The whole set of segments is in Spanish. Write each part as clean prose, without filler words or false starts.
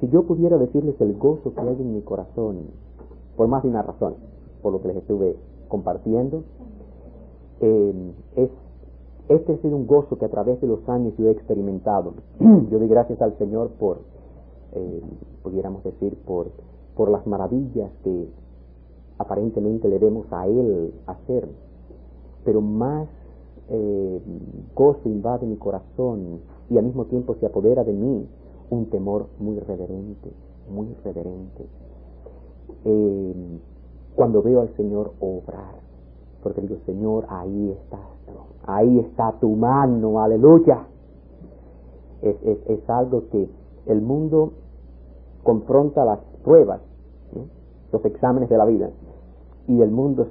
si yo pudiera decirles el gozo que hay en mi corazón, por más de una razón, por lo que les estuve compartiendo, este ha sido un gozo que a través de los años yo he experimentado. Yo doy gracias al Señor por, pudiéramos decir, por las maravillas que aparentemente le demos a Él hacer, pero más gozo invade mi corazón y al mismo tiempo se apodera de mí un temor muy reverente, muy reverente. Cuando veo al Señor obrar, porque digo, Señor, ahí está tu mano, aleluya. Es algo que el mundo confronta las pruebas, ¿no? Los exámenes de la vida, y el mundo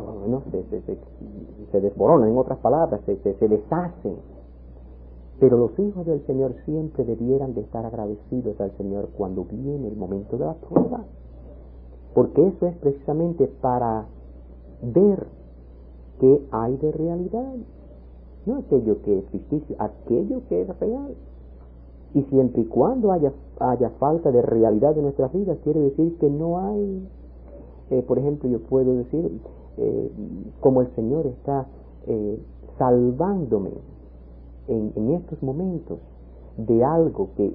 se desborona, en otras palabras, se deshace. Pero los hijos del Señor siempre debieran de estar agradecidos al Señor cuando viene el momento de la prueba, porque eso es precisamente para ver qué hay de realidad, no aquello que es ficticio, aquello que es real. Y siempre y cuando haya falta de realidad en nuestras vidas, quiere decir que no hay, por ejemplo, yo puedo decir, como el Señor está salvándome en estos momentos de algo que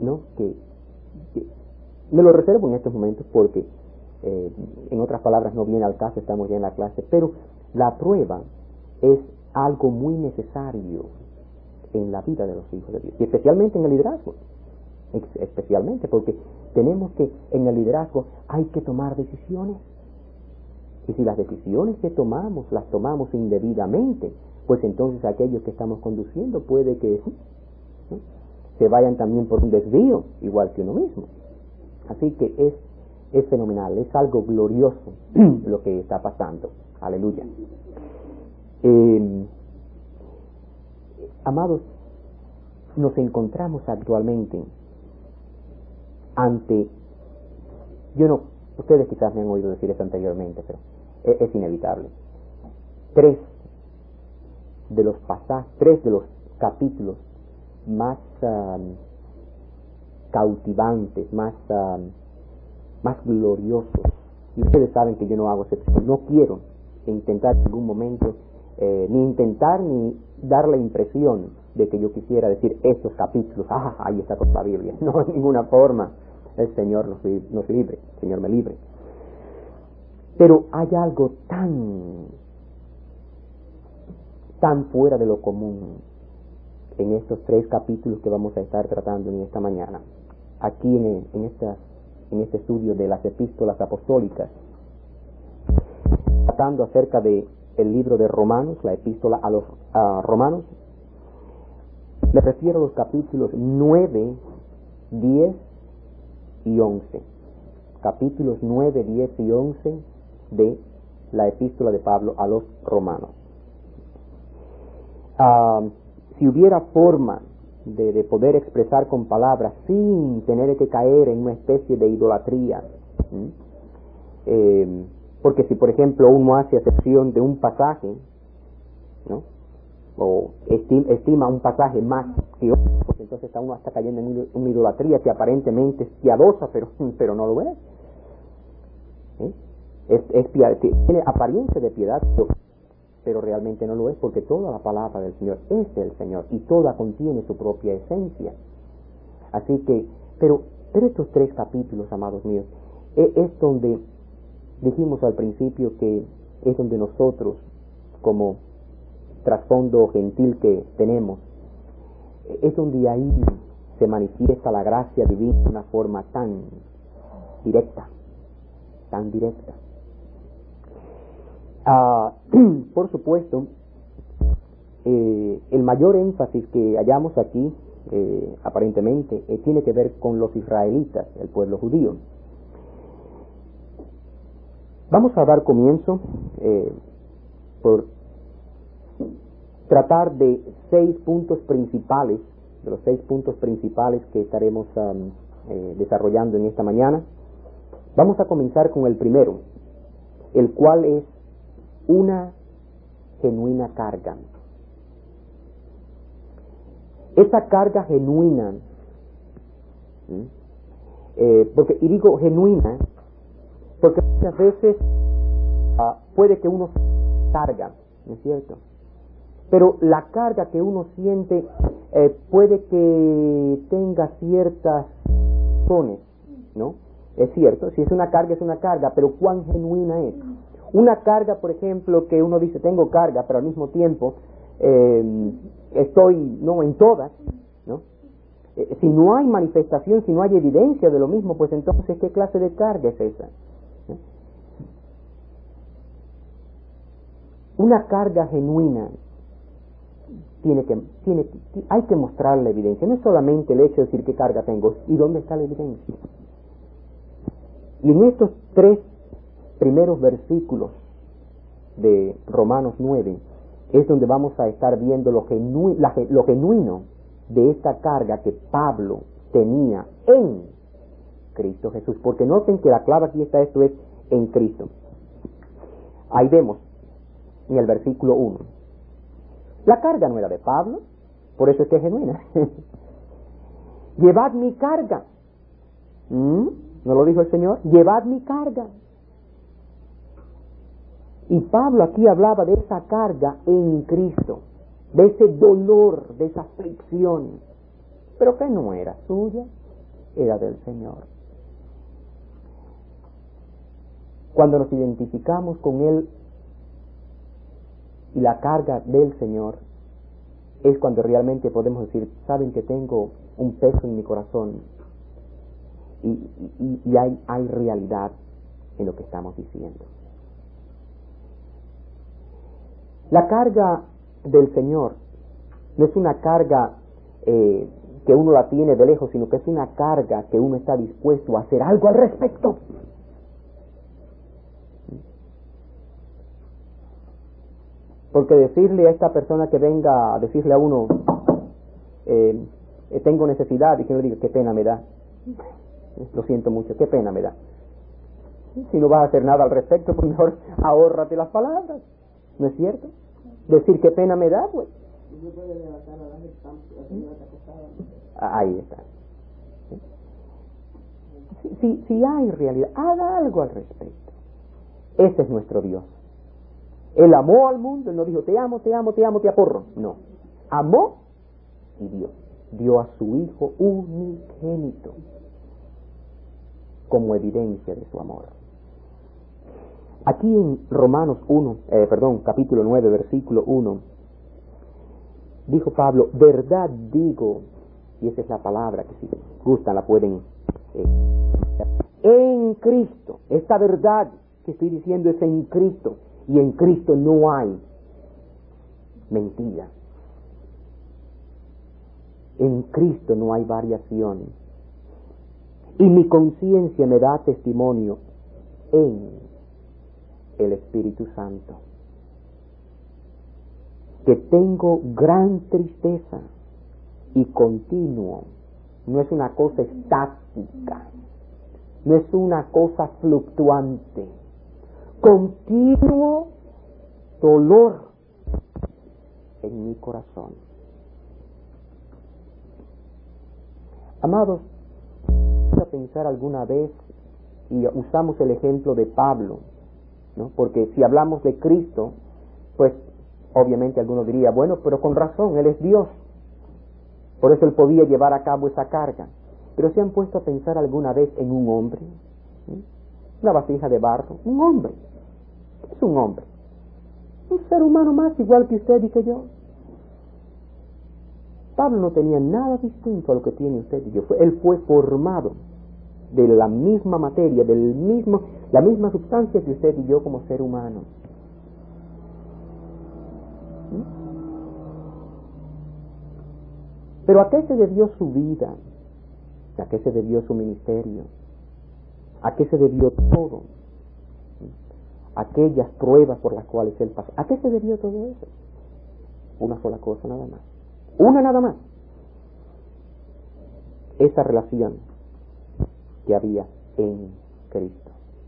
me lo reservo en estos momentos porque en otras palabras no viene al caso, estamos ya en la clase, pero la prueba es algo muy necesario en la vida de los hijos de Dios, y especialmente en el liderazgo, especialmente porque tenemos que, en el liderazgo hay que tomar decisiones, y si las decisiones que tomamos las tomamos indebidamente, pues entonces aquellos que estamos conduciendo puede que se vayan también por un desvío, igual que uno mismo. Así que es fenomenal, es algo glorioso lo que está pasando. Aleluya. Amados, nos encontramos actualmente ante, ustedes quizás me han oído decir eso anteriormente, pero es inevitable. Tres de los capítulos más cautivantes, más gloriosos, y ustedes saben que yo no hago excepción, no quiero intentar en ningún momento ni dar la impresión de que yo quisiera decir estos capítulos, ahí está toda la Biblia. No, de ninguna forma. El Señor nos libre, el Señor me libre. Pero hay algo tan fuera de lo común en estos 3 capítulos que vamos a estar tratando en esta mañana, aquí en este estudio de las epístolas apostólicas, tratando acerca de el libro de Romanos, la epístola a los Romanos. Me refiero a los capítulos 9, 10 y 11. Capítulos 9, 10 y 11 de la epístola de Pablo a los Romanos. Si hubiera forma de poder expresar con palabras sin tener que caer en una especie de idolatría, porque si por ejemplo uno hace acepción de un pasaje, ¿no?, o estima un pasaje más que otro, pues entonces uno está cayendo en una idolatría que aparentemente es piadosa, pero no lo es. Tiene apariencia de piedad, pero realmente no lo es, porque toda la palabra del Señor es del Señor y toda contiene su propia esencia. Así que, pero estos 3 capítulos, amados míos, es donde dijimos al principio que es donde nosotros, como trasfondo gentil que tenemos, es donde ahí se manifiesta la gracia divina de una forma tan directa. Por supuesto, el mayor énfasis que hallamos aquí, aparentemente, tiene que ver con los israelitas, el pueblo judío. Vamos a dar comienzo por tratar de 6 puntos principales, de los 6 puntos principales que estaremos desarrollando en esta mañana. Vamos a comenzar con el primero, el cual es una genuina carga. Esa carga genuina y digo genuina, porque muchas veces puede que uno carga, ¿no es cierto? Pero la carga que uno siente puede que tenga ciertas razones, ¿no? Es cierto, si es una carga, es una carga, pero ¿cuán genuina es? Una carga, por ejemplo, que uno dice, tengo carga, pero al mismo tiempo estoy no en todas, ¿no? Si no hay manifestación, si no hay evidencia de lo mismo, pues entonces, ¿qué clase de carga es esa? ¿No? Una carga genuina hay que mostrar la evidencia. No es solamente el hecho de decir qué carga tengo, ¿y dónde está la evidencia? Y en estos 3 primeros versículos de Romanos 9 es donde vamos a estar viendo lo genuino de esta carga que Pablo tenía en Cristo Jesús. Porque noten que la clave aquí está, esto es en Cristo. Ahí vemos en el versículo 1. La carga no era de Pablo, por eso es que es genuina. Llevad mi carga. ¿No lo dijo el Señor? Llevad mi carga. Y Pablo aquí hablaba de esa carga en Cristo, de ese dolor, de esa aflicción, pero que no era suya, era del Señor. Cuando nos identificamos con Él y la carga del Señor, es cuando realmente podemos decir, saben que tengo un peso en mi corazón y hay realidad en lo que estamos diciendo. La carga del Señor no es una carga que uno la tiene de lejos, sino que es una carga que uno está dispuesto a hacer algo al respecto. Porque decirle a esta persona que venga a decirle a uno, tengo necesidad, y que uno diga, qué pena me da, lo siento mucho, qué pena me da. Si no vas a hacer nada al respecto, pues mejor ahórrate las palabras, ¿no es cierto? Decir qué pena me da, pues. Ahí está. Si hay realidad, haga algo al respecto. Ese es nuestro Dios. Él amó al mundo, Él no dijo, te amo, te amo, te amo, te aporro. No. Amó y dio a su Hijo unigénito como evidencia de su amor. Aquí en Romanos capítulo 9, versículo 1, dijo Pablo, verdad digo, y esa es la palabra que si gustan la pueden en Cristo. Esta verdad que estoy diciendo es en Cristo, y en Cristo no hay mentira. En Cristo no hay variación. Y mi conciencia me da testimonio en el Espíritu Santo que tengo gran tristeza y continuo. No es una cosa estática, no es una cosa fluctuante, continuo dolor en mi corazón. Amados, vamos a pensar alguna vez, y usamos el ejemplo de Pablo, ¿no? Porque si hablamos de Cristo, pues obviamente alguno diría, bueno, pero con razón, Él es Dios, por eso Él podía llevar a cabo esa carga. Pero ¿se han puesto a pensar alguna vez en un hombre? Una vasija de barro, un hombre. ¿Qué es un hombre? Un ser humano más, igual que usted y que yo. Pablo no tenía nada distinto a lo que tiene usted y yo. Él fue formado de la misma materia, la misma sustancia que usted y yo como ser humano. Pero ¿a qué se debió su vida? ¿A qué se debió su ministerio? ¿A qué se debió todo? Aquellas pruebas por las cuales él pasó. ¿A qué se debió todo eso? Una sola cosa nada más. Una nada más. Esa relación que había en Cristo.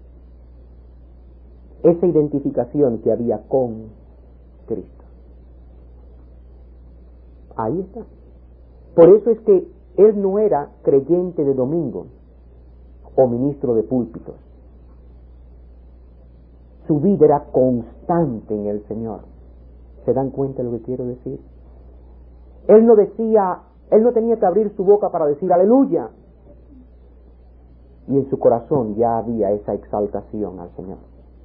Esa identificación que había con Cristo. Ahí está. Por eso es que él no era creyente de domingo. o ministro de púlpitos. Su vida era constante en el Señor. ¿Se dan cuenta de lo que quiero decir? Él no tenía que abrir su boca para decir aleluya. Y en su corazón ya había esa exaltación al Señor.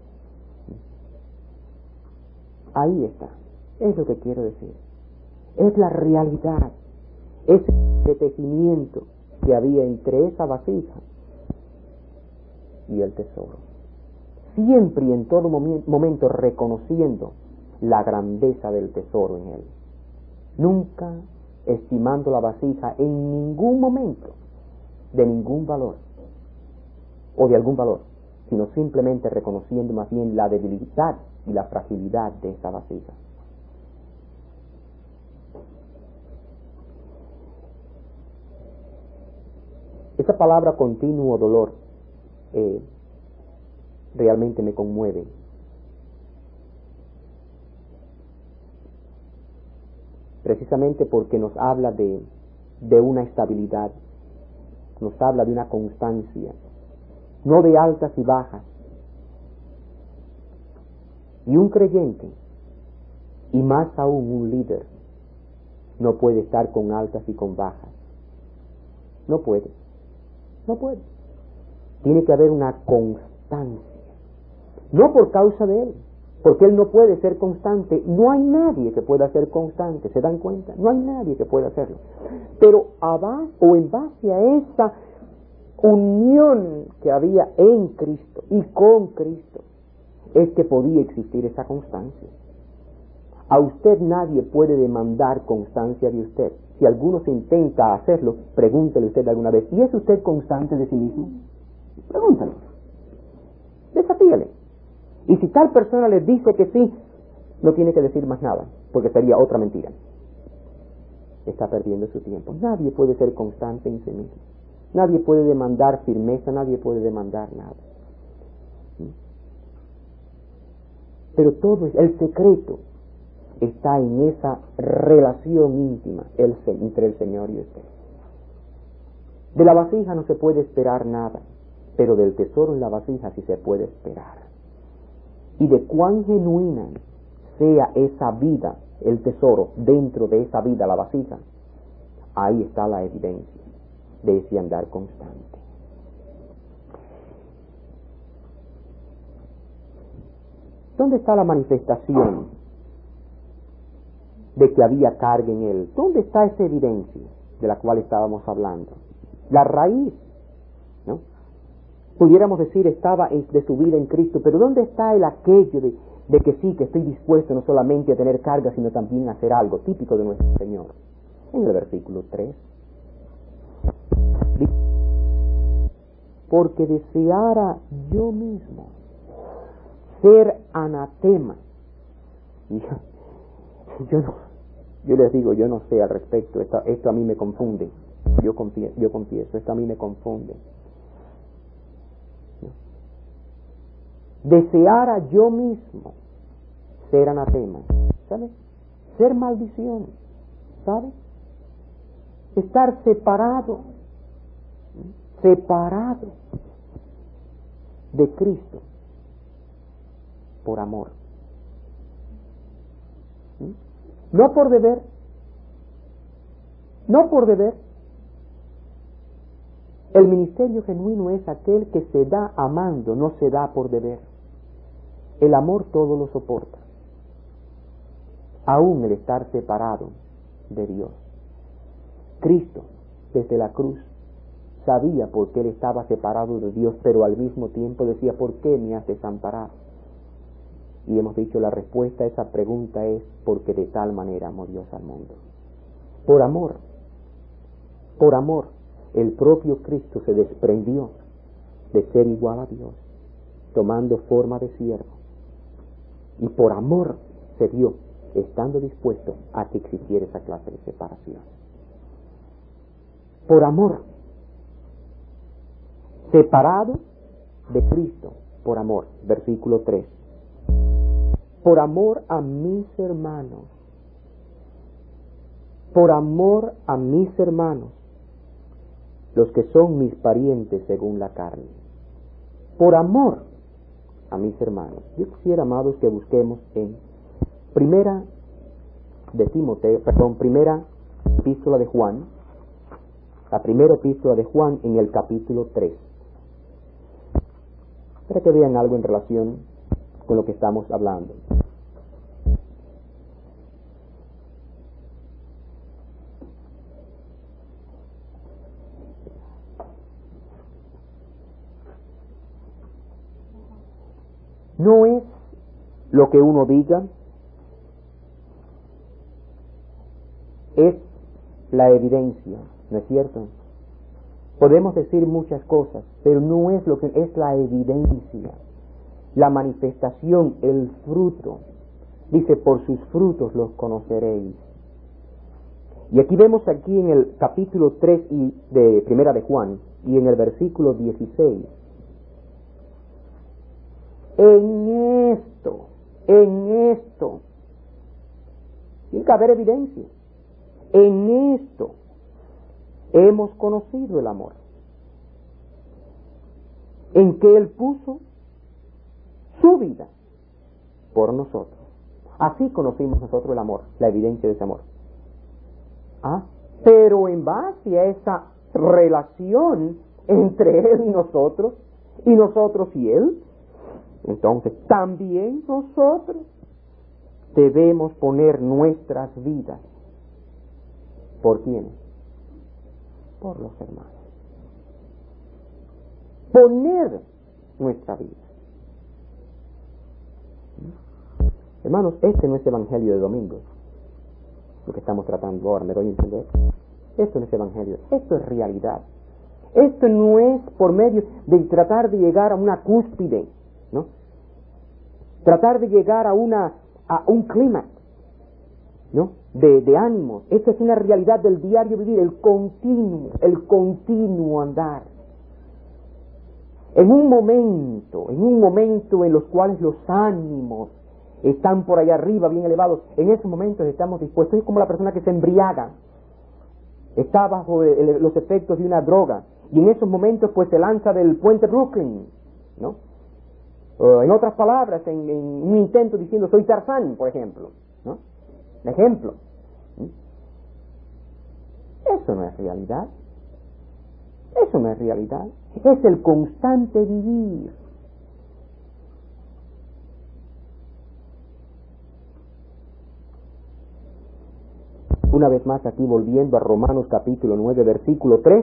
Ahí está. Es lo que quiero decir. Es la realidad. Es el entretejimiento que había entre esa vasija y el tesoro. Siempre y en todo momento reconociendo la grandeza del tesoro en él. Nunca estimando la vasija en ningún momento de ningún valor o de algún valor, sino simplemente reconociendo más bien la debilidad y la fragilidad de esa vasija. Esa palabra continuo dolor realmente me conmueve. Precisamente porque nos habla de una estabilidad, nos habla de una constancia, no de altas y bajas. Y un creyente, y más aún un líder, no puede estar con altas y con bajas. No puede. Tiene que haber una constancia. No por causa de él, porque él no puede ser constante. No hay nadie que pueda ser constante, ¿se dan cuenta? No hay nadie que pueda hacerlo. Pero en base a esa unión que había en Cristo y con Cristo, es que podía existir esa constancia. A usted nadie puede demandar constancia de usted. Si alguno se intenta hacerlo, pregúntele usted alguna vez, ¿y es usted constante de sí mismo? Pregúntale. Desafíale. Y si tal persona le dice que sí, no tiene que decir más nada, porque sería otra mentira. Está perdiendo su tiempo. Nadie puede ser constante en sí mismo. Nadie puede demandar firmeza, nadie puede demandar nada. Pero el secreto está en esa relación íntima entre el Señor y usted. De la vasija no se puede esperar nada, pero del tesoro en la vasija sí se puede esperar. Y de cuán genuina sea esa vida, el tesoro, dentro de esa vida, la vasija, ahí está la evidencia de ese andar constante. ¿Dónde está la manifestación de que había carga en él? ¿Dónde está esa evidencia de la cual estábamos hablando? La raíz, ¿no? Pudiéramos decir estaba de su vida en Cristo, pero ¿dónde está el aquello de que sí, que estoy dispuesto no solamente a tener carga, sino también a hacer algo típico de nuestro Señor? En el versículo 3. Porque deseara yo mismo ser anatema. Y yo les digo, yo no sé al respecto, esto a mí me confunde. Yo confieso, esto a mí me confunde. Deseara yo mismo ser anatema, ¿sabe? Ser maldición, ¿sabe? Estar separado de Cristo por amor. No por deber. El ministerio genuino es aquel que se da amando, no se da por deber. El amor todo lo soporta, aún el estar separado de Dios. Cristo, desde la cruz, sabía por qué él estaba separado de Dios, pero al mismo tiempo decía, ¿por qué me has desamparado? Y hemos dicho, la respuesta a esa pregunta es porque de tal manera amó Dios al mundo. Por amor, el propio Cristo se desprendió de ser igual a Dios, tomando forma de siervo. Y por amor se dio, estando dispuesto a que existiera esa clase de separación. Por amor, separado de Cristo, por amor. Versículo 3. Por amor a mis hermanos. Por amor a mis hermanos. los que son mis parientes según la carne. Por amor a mis hermanos. Yo quisiera, amados, que busquemos en primera epístola de Juan, la primera epístola de Juan en el capítulo 3. Para que vean algo en relación con lo que estamos hablando. No es lo que uno diga, es la evidencia, ¿no es cierto? Podemos decir muchas cosas, pero no es lo que es la evidencia, la manifestación, el fruto. Dice, por sus frutos los conoceréis. Y aquí vemos aquí en el capítulo 3 de Primera de Juan, y en el versículo 16, en esto, tiene que haber evidencia, en esto hemos conocido el amor, en que Él puso su vida por nosotros. Así conocimos nosotros el amor, la evidencia de ese amor. Pero en base a esa relación entre Él y nosotros y Él, entonces también nosotros debemos poner nuestras vidas. ¿Por quiénes? Por los hermanos. Poner nuestra vida. Hermanos, este no es evangelio de domingo, lo que estamos tratando ahora, ¿me doy a entender? Esto no es evangelio, esto es realidad. Esto no es por medio de tratar de llegar a una cúspide, ¿no? Tratar de llegar a un clímax, ¿no? De ánimo. Esto es una realidad del diario vivir, el continuo andar. En un momento en los cuales los ánimos están por allá arriba, bien elevados, en esos momentos estamos dispuestos. Es como la persona que se embriaga, está bajo los efectos de una droga, y en esos momentos pues se lanza del puente Brooklyn, ¿no? En otras palabras, en un intento diciendo soy Tarzán, por ejemplo, ¿no? Un ejemplo. Eso no es realidad. Eso no es realidad. Es el constante vivir. Una vez más aquí volviendo a Romanos capítulo 9 versículo 3.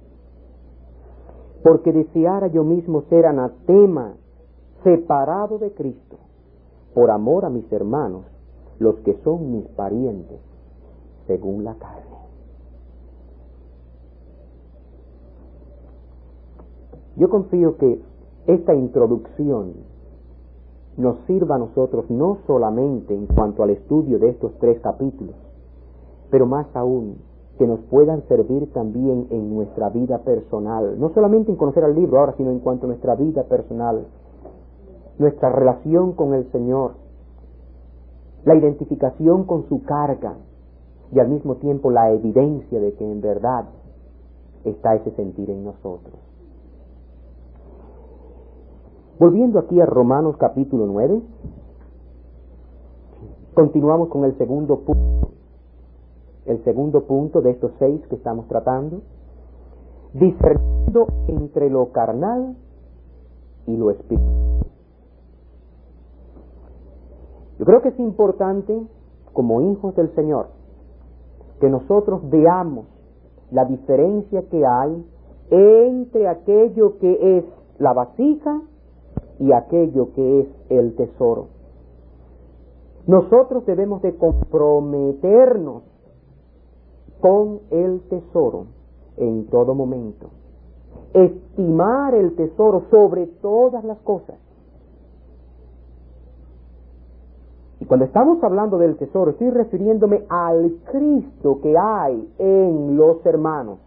Porque deseara yo mismo ser anatema, separado de Cristo, por amor a mis hermanos, los que son mis parientes, según la carne. Yo confío que esta introducción nos sirva a nosotros no solamente en cuanto al estudio de estos 3 capítulos, pero más aún que nos puedan servir también en nuestra vida personal, no solamente en conocer al libro ahora, sino en cuanto a nuestra vida personal, nuestra relación con el Señor, la identificación con su carga y al mismo tiempo la evidencia de que en verdad está ese sentir en nosotros. Volviendo aquí a Romanos capítulo 9, continuamos con el segundo punto. El segundo punto de estos 6 que estamos tratando, discerniendo entre lo carnal y lo espiritual. Yo creo que es importante, como hijos del Señor, que nosotros veamos la diferencia que hay entre aquello que es la vasija y aquello que es el tesoro. Nosotros debemos de comprometernos con el tesoro en todo momento, estimar el tesoro sobre todas las cosas. Y cuando estamos hablando del tesoro, estoy refiriéndome al Cristo que hay en los hermanos,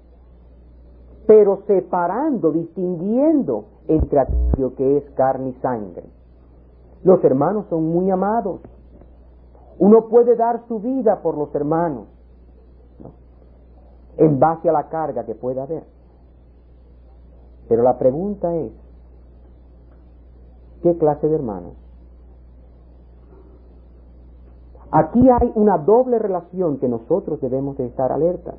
pero separando, distinguiendo entre aquello que es carne y sangre. Los hermanos son muy amados. Uno puede dar su vida por los hermanos, ¿no? en base a la carga que pueda haber. Pero la pregunta es, ¿qué clase de hermanos? Aquí hay una doble relación que nosotros debemos de estar alertas.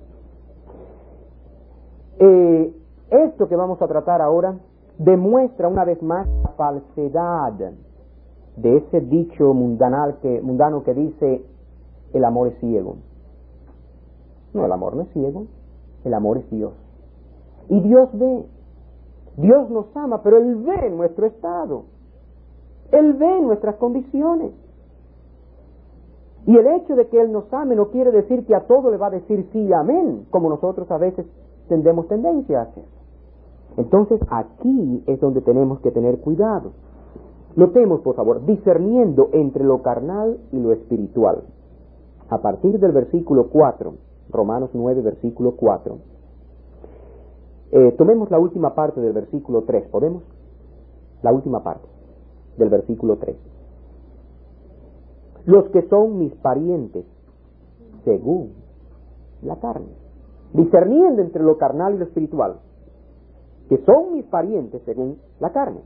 Esto que vamos a tratar ahora demuestra una vez más la falsedad de ese dicho mundano que dice el amor es ciego. No, el amor no es ciego, el amor es Dios. Y Dios ve, Dios nos ama, pero Él ve nuestro estado, Él ve nuestras condiciones. Y el hecho de que Él nos ame no quiere decir que a todo le va a decir sí, amén, como nosotros a veces tenemos tendencia a hacer. Entonces aquí es donde tenemos que tener cuidado. Notemos, por favor, discerniendo entre lo carnal y lo espiritual. A partir del versículo 4, Romanos 9, versículo 4. Tomemos la última parte del versículo 3, ¿podemos? La última parte del versículo 3. Los que son mis parientes, según la carne. Discerniendo entre lo carnal y lo espiritual, que son mis parientes según la carne,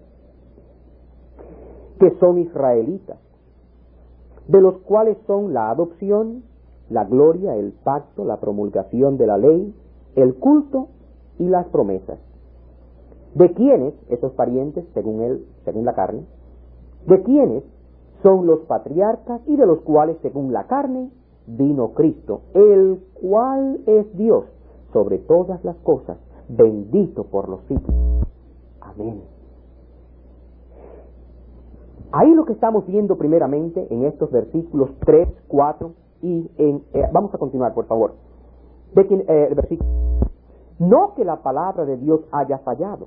que son israelitas, de los cuales son la adopción, la gloria, el pacto, la promulgación de la ley, el culto y las promesas. ¿De quiénes esos parientes según la carne? ¿De quiénes son los patriarcas y de los cuales según la carne vino Cristo, el cual es Dios sobre todas las cosas, bendito por los siglos? Amén. Ahí lo que estamos viendo primeramente en estos versículos 3, 4 y vamos a continuar, por favor. El versículo. No que la palabra de Dios haya fallado,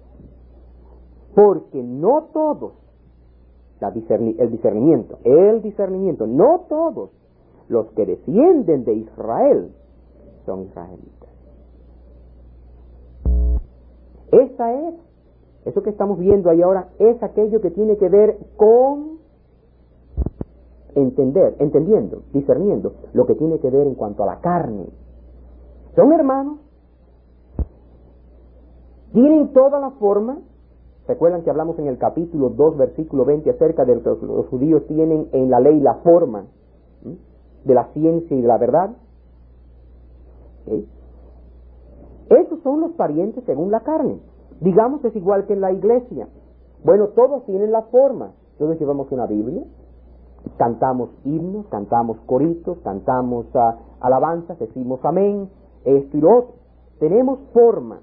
porque no todos, el discernimiento, no todos los que descienden de Israel son israelitas. Eso que estamos viendo ahí ahora es aquello que tiene que ver con discerniendo lo que tiene que ver en cuanto a la carne. Son hermanos, tienen toda la forma. ¿Recuerdan que hablamos en el capítulo 2, versículo 20 acerca de lo que los judíos tienen en la ley la forma de la ciencia y de la verdad? ¿Sí? Esos son los parientes según la carne. Digamos, es igual que en la iglesia. Bueno, todos tienen la forma. Todos llevamos una Biblia, cantamos himnos, cantamos coritos, cantamos alabanzas, decimos amén, esto y lo otro. Tenemos forma.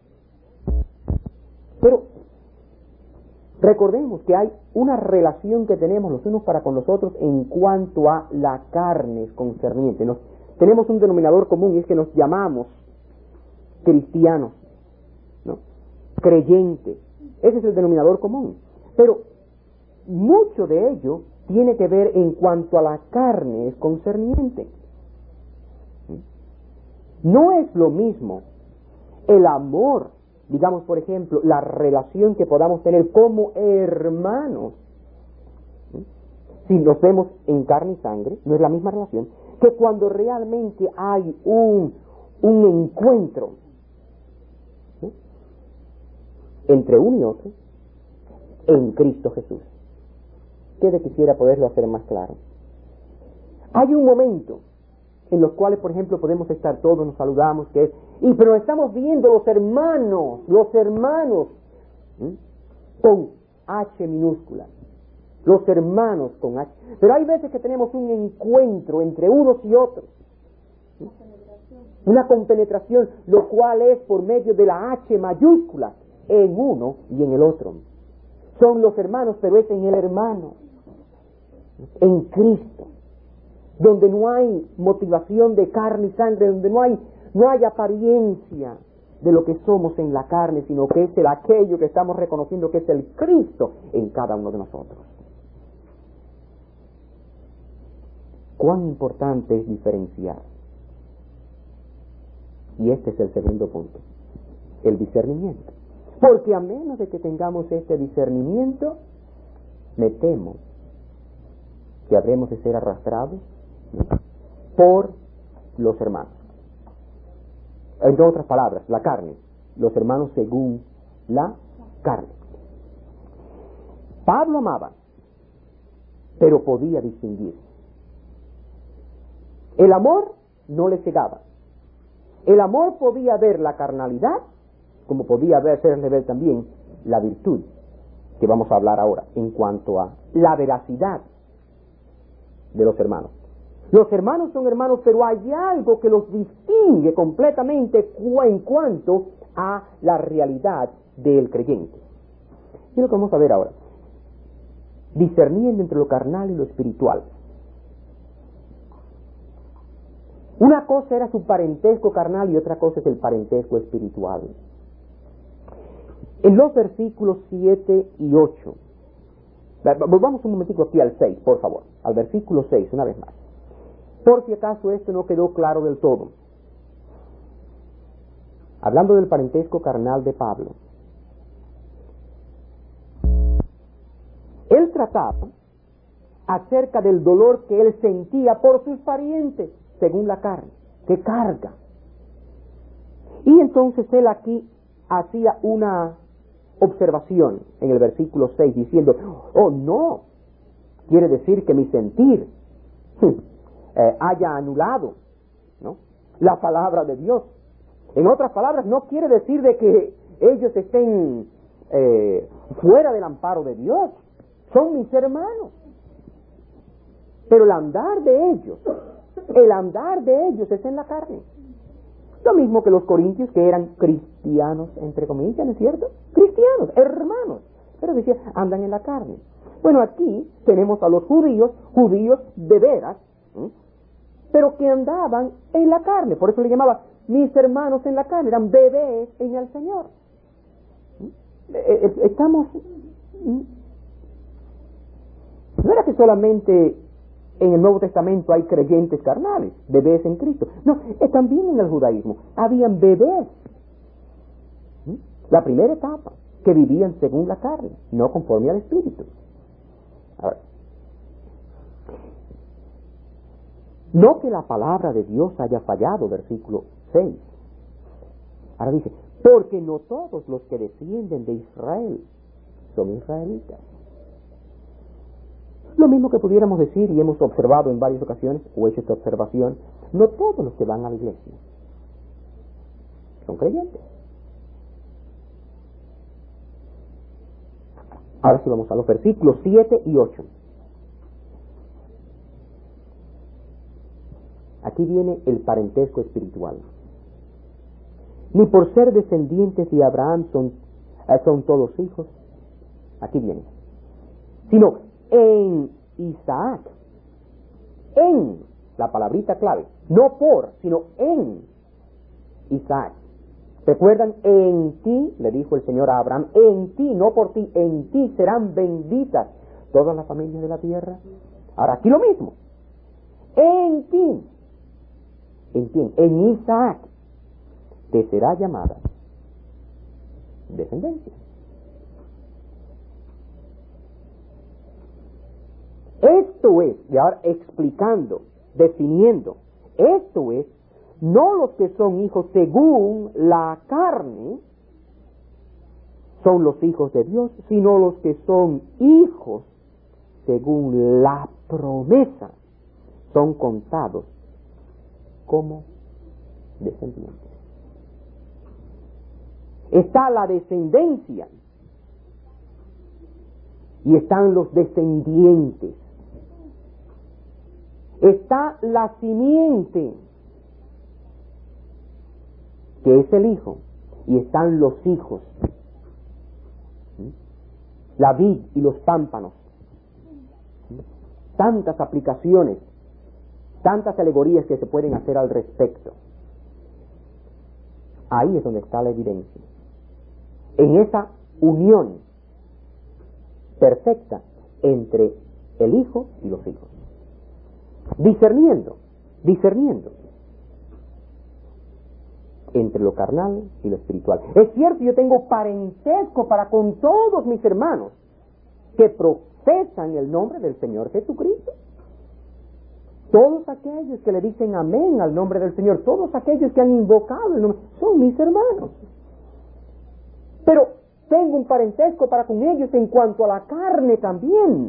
Pero recordemos que hay una relación que tenemos los unos para con los otros en cuanto a la carne concerniente. Tenemos un denominador común y es que nos llamamos cristianos, ¿no? Creyentes. Ese es el denominador común. Pero mucho de ello tiene que ver en cuanto a la carne es concerniente. No es lo mismo el amor, digamos por ejemplo, la relación que podamos tener como hermanos, si nos vemos en carne y sangre, no es la misma relación, que cuando realmente hay un encuentro entre uno y otro en Cristo Jesús. Que quisiera poderlo hacer más claro. Hay un momento en los cuales, por ejemplo, podemos estar todos, nos saludamos, pero estamos viendo los hermanos, con H minúscula, los hermanos con H, pero hay veces que tenemos un encuentro entre unos y otros, una compenetración, lo cual es por medio de la H mayúscula, en uno y en el otro. Son los hermanos, pero es en el hermano, en Cristo, donde no hay motivación de carne y sangre, donde no hay apariencia de lo que somos en la carne, sino que es aquello que estamos reconociendo que es el Cristo en cada uno de nosotros. Cuán importante es diferenciar. Y este es el segundo punto, el discernimiento. Porque a menos de que tengamos este discernimiento, me temo que habremos de ser arrastrados por los hermanos. En otras palabras, la carne. Los hermanos según la carne. Pablo amaba, pero podía distinguir. El amor no le cegaba. El amor podía ver la carnalidad, como podía hacerle ver también la virtud, que vamos a hablar ahora, en cuanto a la veracidad de los hermanos. Los hermanos son hermanos, pero hay algo que los distingue completamente en cuanto a la realidad del creyente. Y lo que vamos a ver ahora. Discerniendo entre lo carnal y lo espiritual. Una cosa era su parentesco carnal y otra cosa es el parentesco espiritual. En los versículos 7 y 8, volvamos un momentico aquí al 6, por favor, al versículo 6, una vez más. Por si acaso esto no quedó claro del todo. Hablando del parentesco carnal de Pablo, él trataba acerca del dolor que él sentía por sus parientes, según la carne, que carga. Y entonces él aquí hacía una observación en el versículo 6 diciendo, oh no, quiere decir que mi sentir haya anulado, ¿no?, la palabra de Dios. En otras palabras, no quiere decir de que ellos estén fuera del amparo de Dios. Son mis hermanos. Pero el andar de ellos es en la carne. Lo mismo que los corintios, que eran cristianos, entre comillas, ¿no es cierto? Cristianos, hermanos. Pero decía, andan en la carne. Bueno, aquí tenemos a los judíos de veras, pero que andaban en la carne. Por eso le llamaba mis hermanos en la carne, eran bebés en el Señor. Estamos... No era que solamente en el Nuevo Testamento hay creyentes carnales, bebés en Cristo. No, también en el judaísmo habían bebés. La primera etapa, que vivían según la carne, no conforme al Espíritu. Ahora, no que la palabra de Dios haya fallado, versículo 6. Ahora dice, porque no todos los que descienden de Israel son israelitas. Lo mismo que pudiéramos decir, y hemos observado en varias ocasiones, o hecho esta observación, no todos los que van a la iglesia son creyentes. Ahora sí vamos a los versículos 7 y 8. Aquí viene el parentesco espiritual. Ni por ser descendientes de Abraham son todos hijos. Aquí viene. Sino en Isaac, en, la palabrita clave, no por, sino en Isaac. ¿Recuerdan? En ti, le dijo el Señor a Abraham, en ti, no por ti, en ti serán benditas todas las familias de la tierra. Ahora aquí lo mismo, en ti, ¿en quién? En Isaac te será llamada descendencia. Esto es, y ahora explicando, definiendo, esto es, no los que son hijos según la carne son los hijos de Dios, sino los que son hijos según la promesa son contados como descendientes. Está la descendencia y están los descendientes. Está la simiente, que es el hijo, y están los hijos, la vid y los pámpanos. Tantas aplicaciones, tantas alegorías que se pueden hacer al respecto. Ahí es donde está la evidencia. En esa unión perfecta entre el hijo y los hijos. Discerniendo entre lo carnal y lo espiritual. Es cierto, yo tengo parentesco para con todos mis hermanos que profesan el nombre del Señor Jesucristo. Todos aquellos que le dicen amén al nombre del Señor, todos aquellos que han invocado el nombre, son mis hermanos. Pero tengo un parentesco para con ellos en cuanto a la carne también.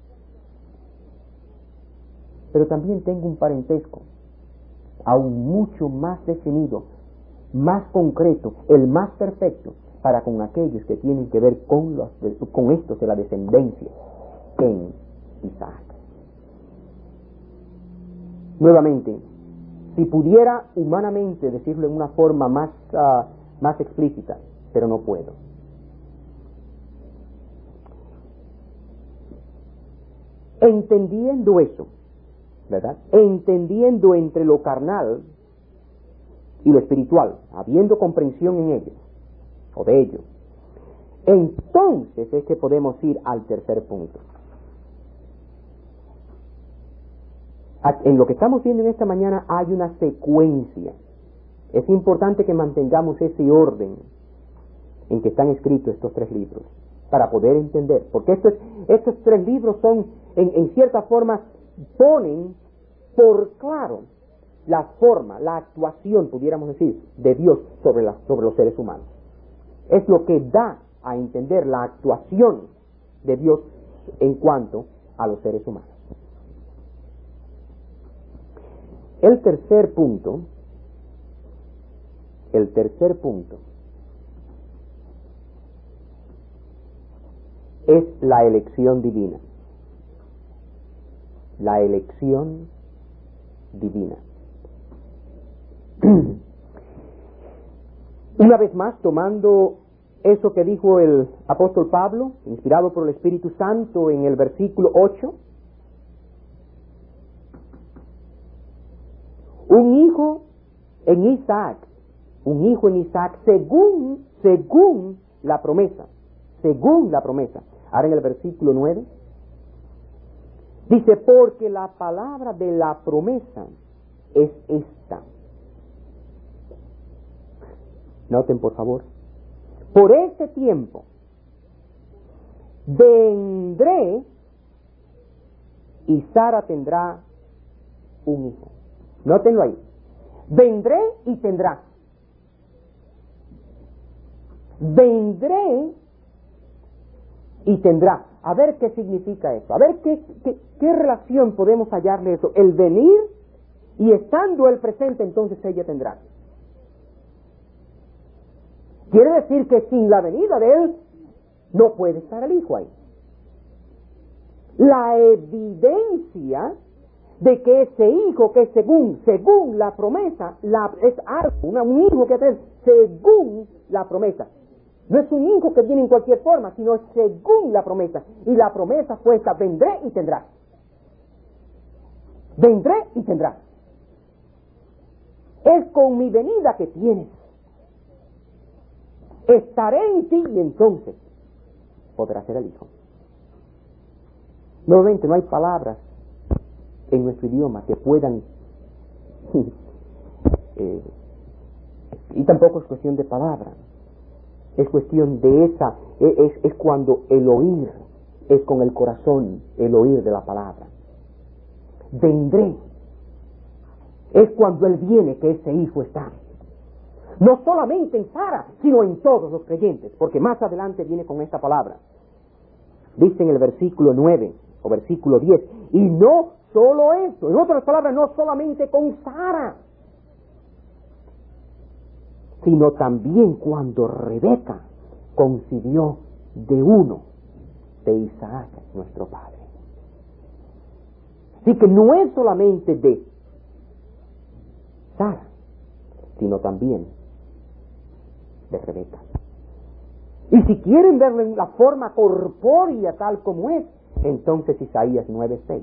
Pero también tengo un parentesco aún mucho más definido, más concreto, el más perfecto, para con aquellos que tienen que ver con estos de la descendencia en Isaac. Nuevamente, si pudiera humanamente decirlo en una forma más explícita, pero no puedo. Entendiendo eso, ¿verdad? Entendiendo entre lo carnal y lo espiritual, habiendo comprensión en ello, o de ello, entonces es que podemos ir al tercer punto. En lo que estamos viendo en esta mañana hay una secuencia. Es importante que mantengamos ese orden en que están escritos estos tres libros, para poder entender, porque estos tres libros son, en cierta forma, ponen por claro la forma, la actuación, pudiéramos decir, de Dios sobre los seres humanos. Es lo que da a entender la actuación de Dios en cuanto a los seres humanos. El tercer punto es la elección divina. La elección divina. Una vez más, tomando eso que dijo el apóstol Pablo, inspirado por el Espíritu Santo en el versículo 8, un hijo en Isaac según la promesa. Ahora en el versículo 9 dice, porque la palabra de la promesa es esta. Noten por favor, por este tiempo vendré y Sara tendrá un hijo. Nótenlo ahí. Vendré y tendrá. Vendré y tendrá. A ver qué significa eso. A ver qué relación podemos hallarle eso. El venir y estando él presente, entonces ella tendrá. Quiere decir que sin la venida de él no puede estar el hijo ahí. La evidencia de que ese hijo que según la promesa, es algo, un hijo que es según la promesa. No es un hijo que viene en cualquier forma, sino según la promesa. Y la promesa fue esta: vendré y tendrá. Vendré y tendrá. Es con mi venida que tienes. Estaré en ti y entonces podrás ser el hijo. Nuevamente, no hay palabras en nuestro idioma que puedan y tampoco es cuestión de palabras, es cuestión de esa, es cuando el oír es con el corazón, el oír de la palabra. Vendré es cuando él viene, que ese hijo está, no solamente en Sara, sino en todos los creyentes, porque más adelante viene con esta palabra. Dice en el versículo 9 o versículo 10, y no solo esto, en otras palabras, no solamente con Sara, sino también cuando Rebeca concibió de uno de Isaac, nuestro padre. Así que no es solamente de Sara, sino también de Rebeca. Y si quieren verlo en la forma corpórea tal como es, entonces Isaías 9:6.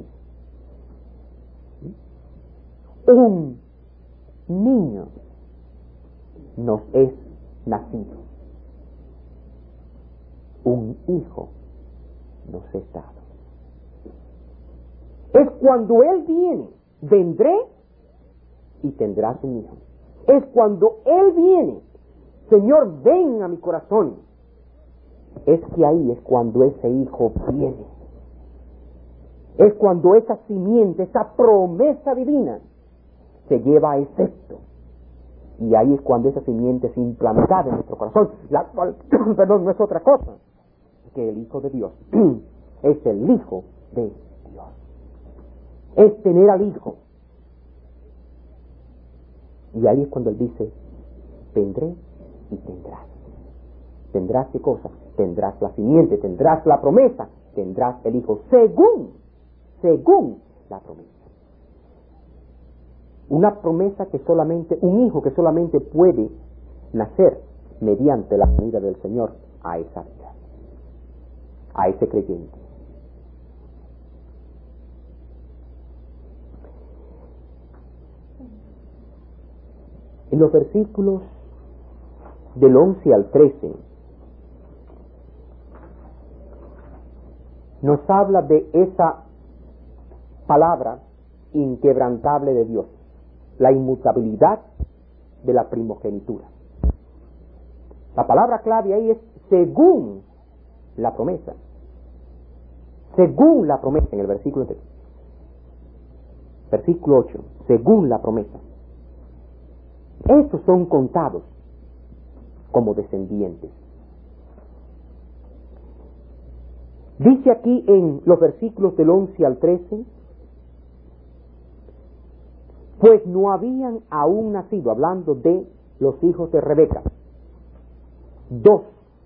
Un niño nos es nacido, un hijo nos es dado. Es cuando él viene, vendré y tendrás un hijo. Es cuando él viene, Señor, ven a mi corazón. Es que ahí es cuando ese hijo viene. es cuando esa simiente, esa promesa divina, se lleva a efecto. Y ahí es cuando esa simiente es implantada en nuestro corazón, la cual, perdón, no es otra cosa que el Hijo de Dios. Es el Hijo de Dios. Es tener al Hijo. Y ahí es cuando Él dice, vendré y tendrás. ¿Tendrás qué cosa? Tendrás la simiente, tendrás la promesa, tendrás el Hijo, según la promesa. Una promesa que solamente, un hijo que solamente puede nacer mediante la venida del Señor a esa vida, a ese creyente. En los versículos del 11 al 13 nos habla de esa palabra inquebrantable de Dios, la inmutabilidad de la primogenitura. La palabra clave ahí es según la promesa. Según la promesa, en el versículo 3. Versículo 8, según la promesa. Estos son contados como descendientes. Dice aquí en los versículos del 11 al 13, pues no habían aún nacido, hablando de los hijos de Rebeca, dos,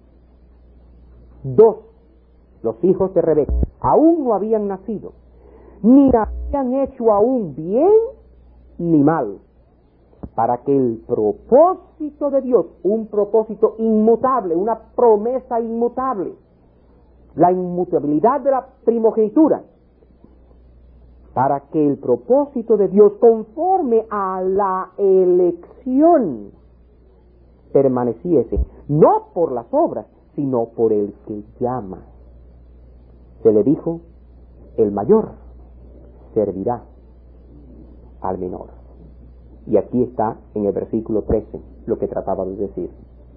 los hijos de Rebeca, aún no habían nacido, ni habían hecho aún bien ni mal, para que el propósito de Dios, un propósito inmutable, una promesa inmutable, la inmutabilidad de la primogenitura, para que el propósito de Dios, conforme a la elección, permaneciese, no por las obras, sino por el que llama. Se le dijo, el mayor servirá al menor. Y aquí está en el versículo 13 lo que trataba de decir.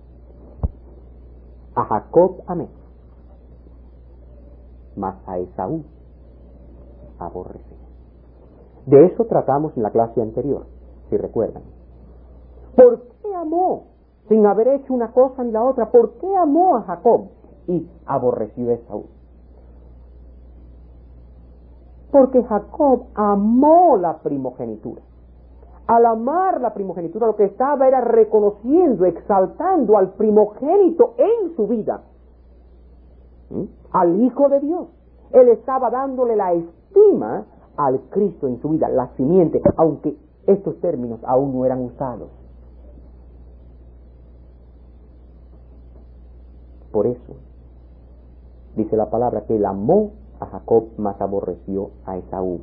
A Jacob amé, mas a Esaú aborrecí. De eso tratamos en la clase anterior, si recuerdan. ¿Por qué amó sin haber hecho una cosa ni la otra? ¿Por qué amó a Jacob y aborreció a Esaú? Porque Jacob amó la primogenitura. Al amar la primogenitura, lo que estaba era reconociendo, exaltando al primogénito en su vida, al Hijo de Dios. Él estaba dándole la estima al Cristo en su vida, la simiente, aunque estos términos aún no eran usados. Por eso, dice la palabra que él amó a Jacob, mas aborreció a Esaú.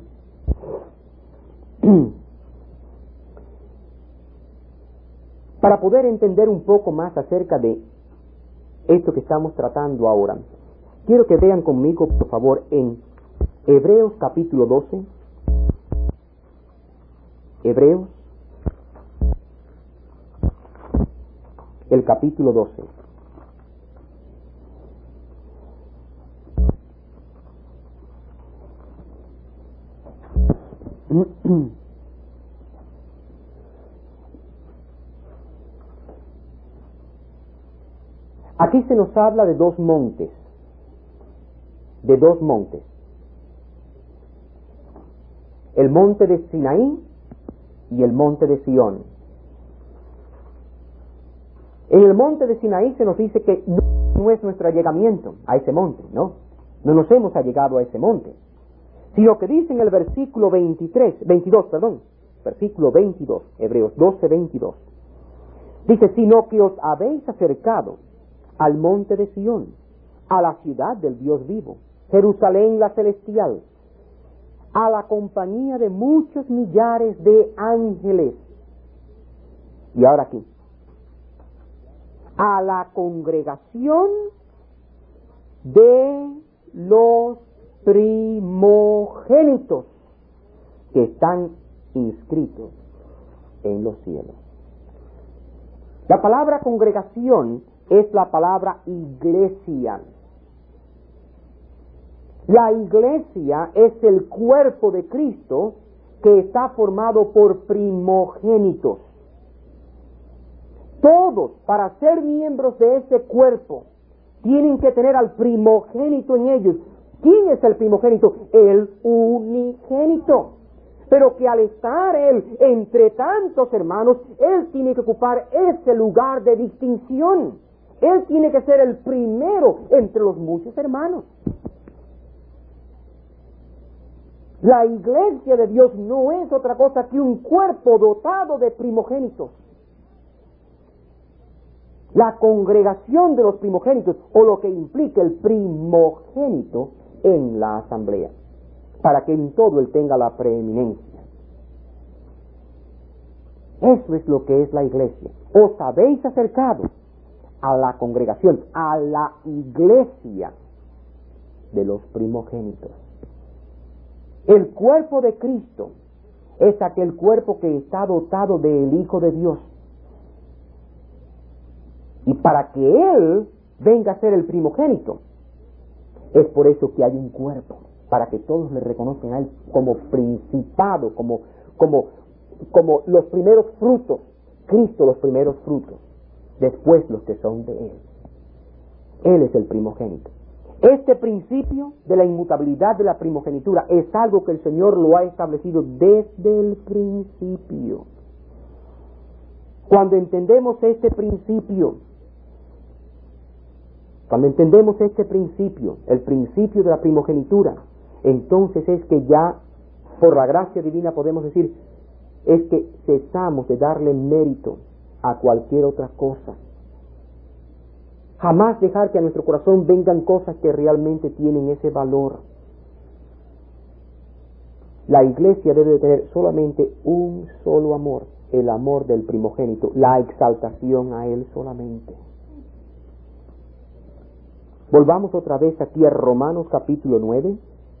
Para poder entender un poco más acerca de esto que estamos tratando ahora, quiero que vean conmigo, por favor, en Hebreos capítulo 12. Hebreos, el capítulo 12. Aquí se nos habla de dos montes, el monte de Sinaí y el monte de Sión. En el monte de Sinaí se nos dice que no es nuestro allegamiento a ese monte, no nos hemos allegado a ese monte, sino que dice en el versículo 22, versículo 22, Hebreos 12, 22, dice, sino que os habéis acercado al monte de Sión, a la ciudad del Dios vivo, Jerusalén la celestial, a la compañía de muchos millares de ángeles. Y ahora aquí, a la congregación de los primogénitos que están inscritos en los cielos. La palabra congregación es la palabra iglesia. La iglesia es el cuerpo de Cristo que está formado por primogénitos. Todos, para ser miembros de ese cuerpo, tienen que tener al primogénito en ellos. ¿Quién es el primogénito? El unigénito. Pero que al estar él entre tantos hermanos, él tiene que ocupar ese lugar de distinción. Él tiene que ser el primero entre los muchos hermanos. La iglesia de Dios no es otra cosa que un cuerpo dotado de primogénitos. La congregación de los primogénitos, o lo que implica el primogénito en la asamblea, para que en todo él tenga la preeminencia. Eso es lo que es la iglesia. Os habéis acercado a la congregación, a la iglesia de los primogénitos. El cuerpo de Cristo es aquel cuerpo que está dotado del Hijo de Dios. Y para que Él venga a ser el primogénito, es por eso que hay un cuerpo, para que todos le reconozcan a Él como principado, como los primeros frutos, Cristo los primeros frutos, después los que son de Él. Él es el primogénito. Este principio de la inmutabilidad de la primogenitura es algo que el Señor lo ha establecido desde el principio. Cuando entendemos este principio, el principio de la primogenitura, entonces es que ya, por la gracia divina podemos decir, es que cesamos de darle mérito a cualquier otra cosa. Jamás dejar que a nuestro corazón vengan cosas que realmente tienen ese valor. La iglesia debe de tener solamente un solo amor, el amor del primogénito, la exaltación a él solamente. Volvamos otra vez aquí a Romanos capítulo 9.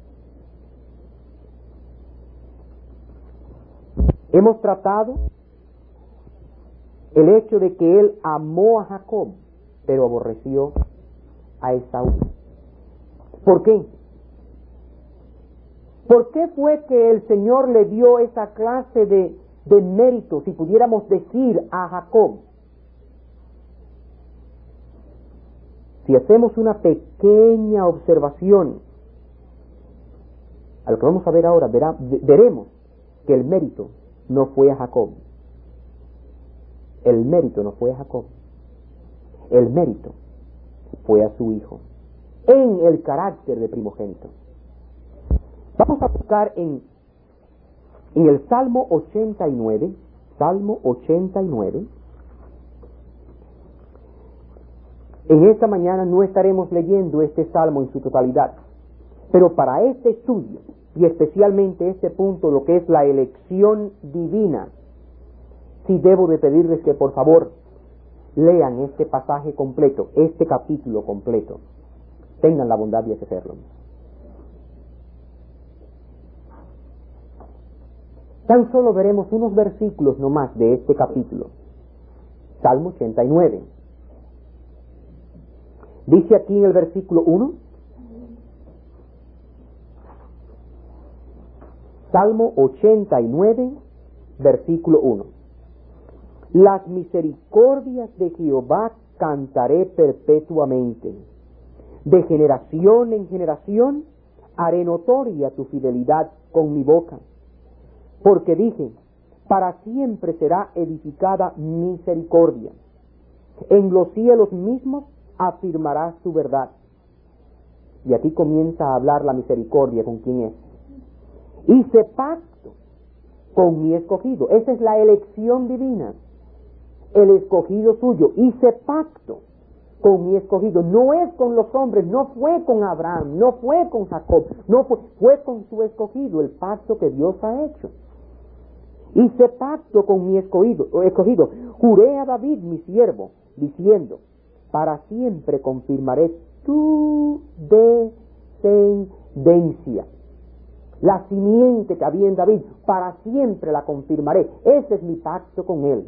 Hemos tratado el hecho de que él amó a Jacob, pero aborreció a Esaú. ¿Por qué? ¿Por qué fue que el Señor le dio esa clase de mérito, si pudiéramos decir, a Jacob? Si hacemos una pequeña observación a lo que vamos a ver ahora, veremos que el mérito no fue a Jacob. El mérito no fue a Jacob. El mérito fue a su hijo, en el carácter de primogénito. Vamos a buscar en el Salmo 89, Salmo 89. En esta mañana no estaremos leyendo este salmo en su totalidad, pero para este estudio, y especialmente este punto, lo que es la elección divina, sí debo de pedirles que por favor lean este pasaje completo, este capítulo completo. Tengan la bondad de hacerlo. Tan solo veremos unos versículos nomás de este capítulo. Salmo 89. Dice aquí en el versículo 1, Salmo 89, versículo 1. Las misericordias de Jehová cantaré perpetuamente. De generación en generación haré notoria tu fidelidad con mi boca. Porque dije, para siempre será edificada misericordia. En los cielos mismos afirmarás tu verdad. Y aquí comienza a hablar la misericordia con quién es. Hice pacto con mi escogido. Esa es la elección divina. El escogido suyo. Hice pacto con mi escogido. No es con los hombres, no fue con Abraham, no fue con Jacob, fue con su escogido, el pacto que Dios ha hecho. Hice pacto con mi escogido. Juré a David mi siervo, diciendo, para siempre confirmaré tu descendencia. La simiente que había en David, para siempre la confirmaré. Ese es mi pacto con él.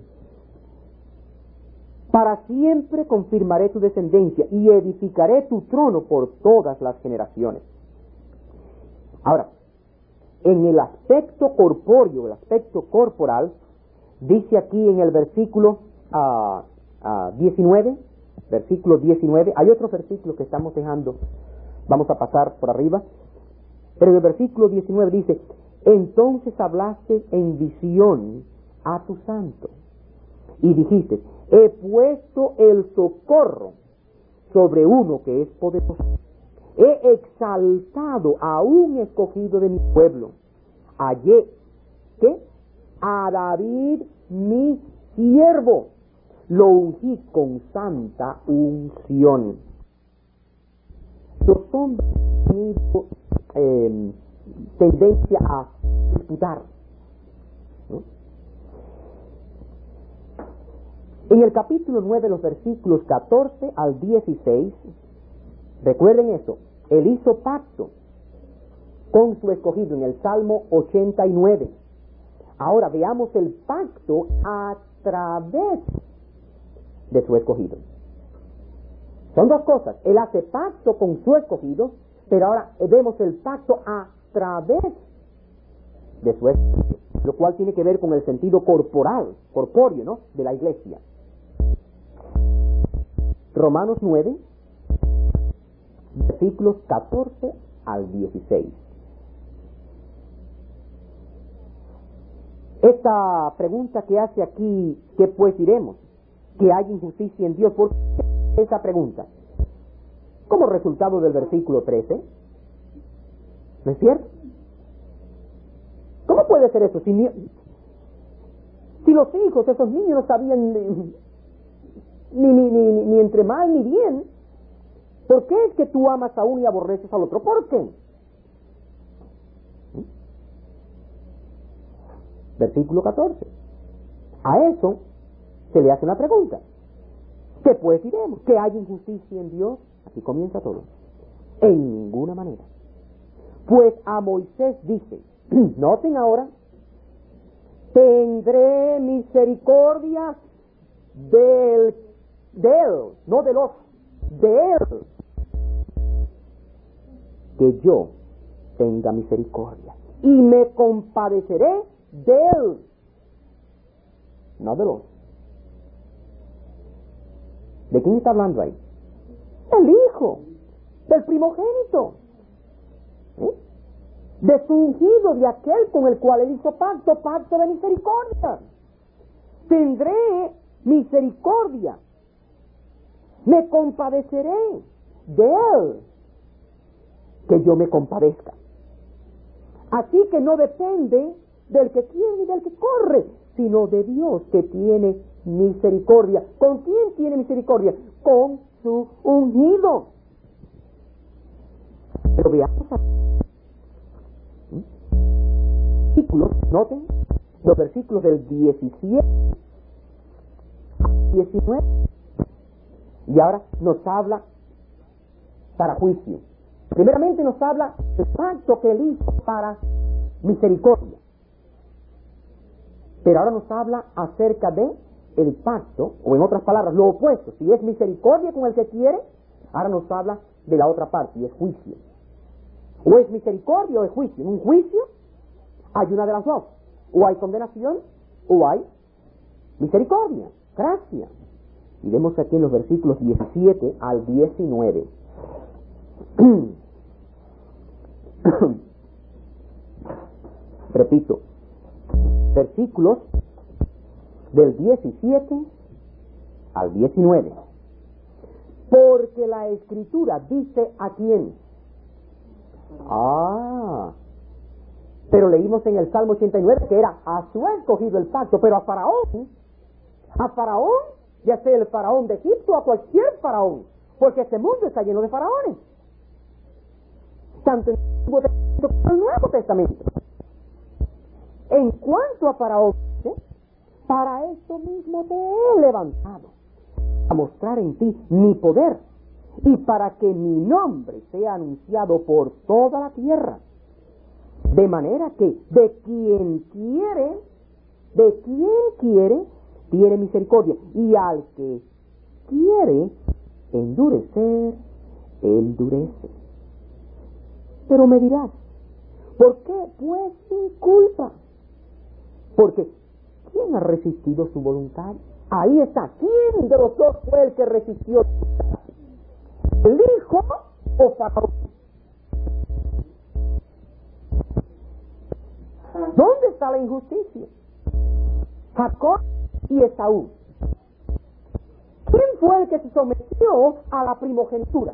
Para siempre confirmaré tu descendencia y edificaré tu trono por todas las generaciones. Ahora, en el aspecto corpóreo, el aspecto corporal, dice aquí en el versículo 19, versículo 19, hay otros versículos que estamos dejando, vamos a pasar por arriba, pero en el versículo 19 dice, entonces hablaste en visión a tu santo y dijiste, he puesto el socorro sobre uno que es poderoso, he exaltado a un escogido de mi pueblo, hallé ¿qué? A David mi siervo, lo ungí con santa unción. Los hombres han tenido tendencia a disputar, ¿no? En el capítulo 9, los versículos 14 al 16, recuerden eso, él hizo pacto con su escogido en el Salmo 89. Ahora veamos el pacto a través de su escogido. Son dos cosas, él hace pacto con su escogido, pero ahora vemos el pacto a través de su escogido, lo cual tiene que ver con el sentido corpóreo, ¿no?, de la iglesia. Romanos 9, versículos 14 al 16. Esta pregunta que hace aquí, ¿qué pues diremos? ¿Que hay injusticia en Dios? ¿Por qué esa pregunta? Como resultado del versículo 13. ¿No es cierto? ¿Cómo puede ser eso? Si los hijos, esos niños no sabían ni entre mal ni bien, ¿por qué es que tú amas a uno y aborreces al otro? ¿Por qué? Versículo 14. A eso se le hace una pregunta. ¿Qué pues diremos? ¿Que hay injusticia en Dios? Aquí comienza todo. En ninguna manera. Pues a Moisés dice, noten ahora, tendré misericordia de él, no de los, de él, que yo tenga misericordia y me compadeceré de él, no de los. ¿De quién está hablando ahí? Del hijo, del primogénito, de su ungido, de aquel con el cual él hizo pacto de misericordia. Tendré misericordia, me compadeceré de él, que yo me compadezca. Así que no depende del que quiere ni del que corre, sino de Dios que tiene misericordia. ¿Con quién tiene misericordia? Con su ungido. Pero veamos versículos, noten los versículos del 17 al 19, y ahora nos habla para juicio. Primeramente nos habla del pacto que él hizo para misericordia, pero ahora nos habla acerca de el pacto, o en otras palabras, lo opuesto. Si es misericordia con el que quiere, ahora nos habla de la otra parte, y es juicio. O es misericordia o es juicio. En un juicio hay una de las dos, o hay condenación o hay misericordia, gracia. Y vemos aquí en los versículos 17 al 19. Repito, versículos del 17 al 19. Porque la Escritura dice ¿a quién? Pero leímos en el Salmo 89 que era a su escogido el pacto, pero a Faraón, ya sea el faraón de Egipto o a cualquier faraón, porque este mundo está lleno de faraones, tanto en el Antiguo Testamento como en el Nuevo Testamento. En cuanto a Faraón, para esto mismo te he levantado, a mostrar en ti mi poder, y para que mi nombre sea anunciado por toda la tierra. De manera que de quien quiere, tiene misericordia, y al que quiere endurecer, endurece. Pero me dirás, ¿Por qué? Pues sin culpa. Porque ¿quién ha resistido su voluntad? Ahí está. ¿Quién de los dos fue el que resistió? ¿El hijo o Faraón? ¿Dónde está la injusticia? Jacob y Esaú. ¿Quién fue el que se sometió a la primogenitura?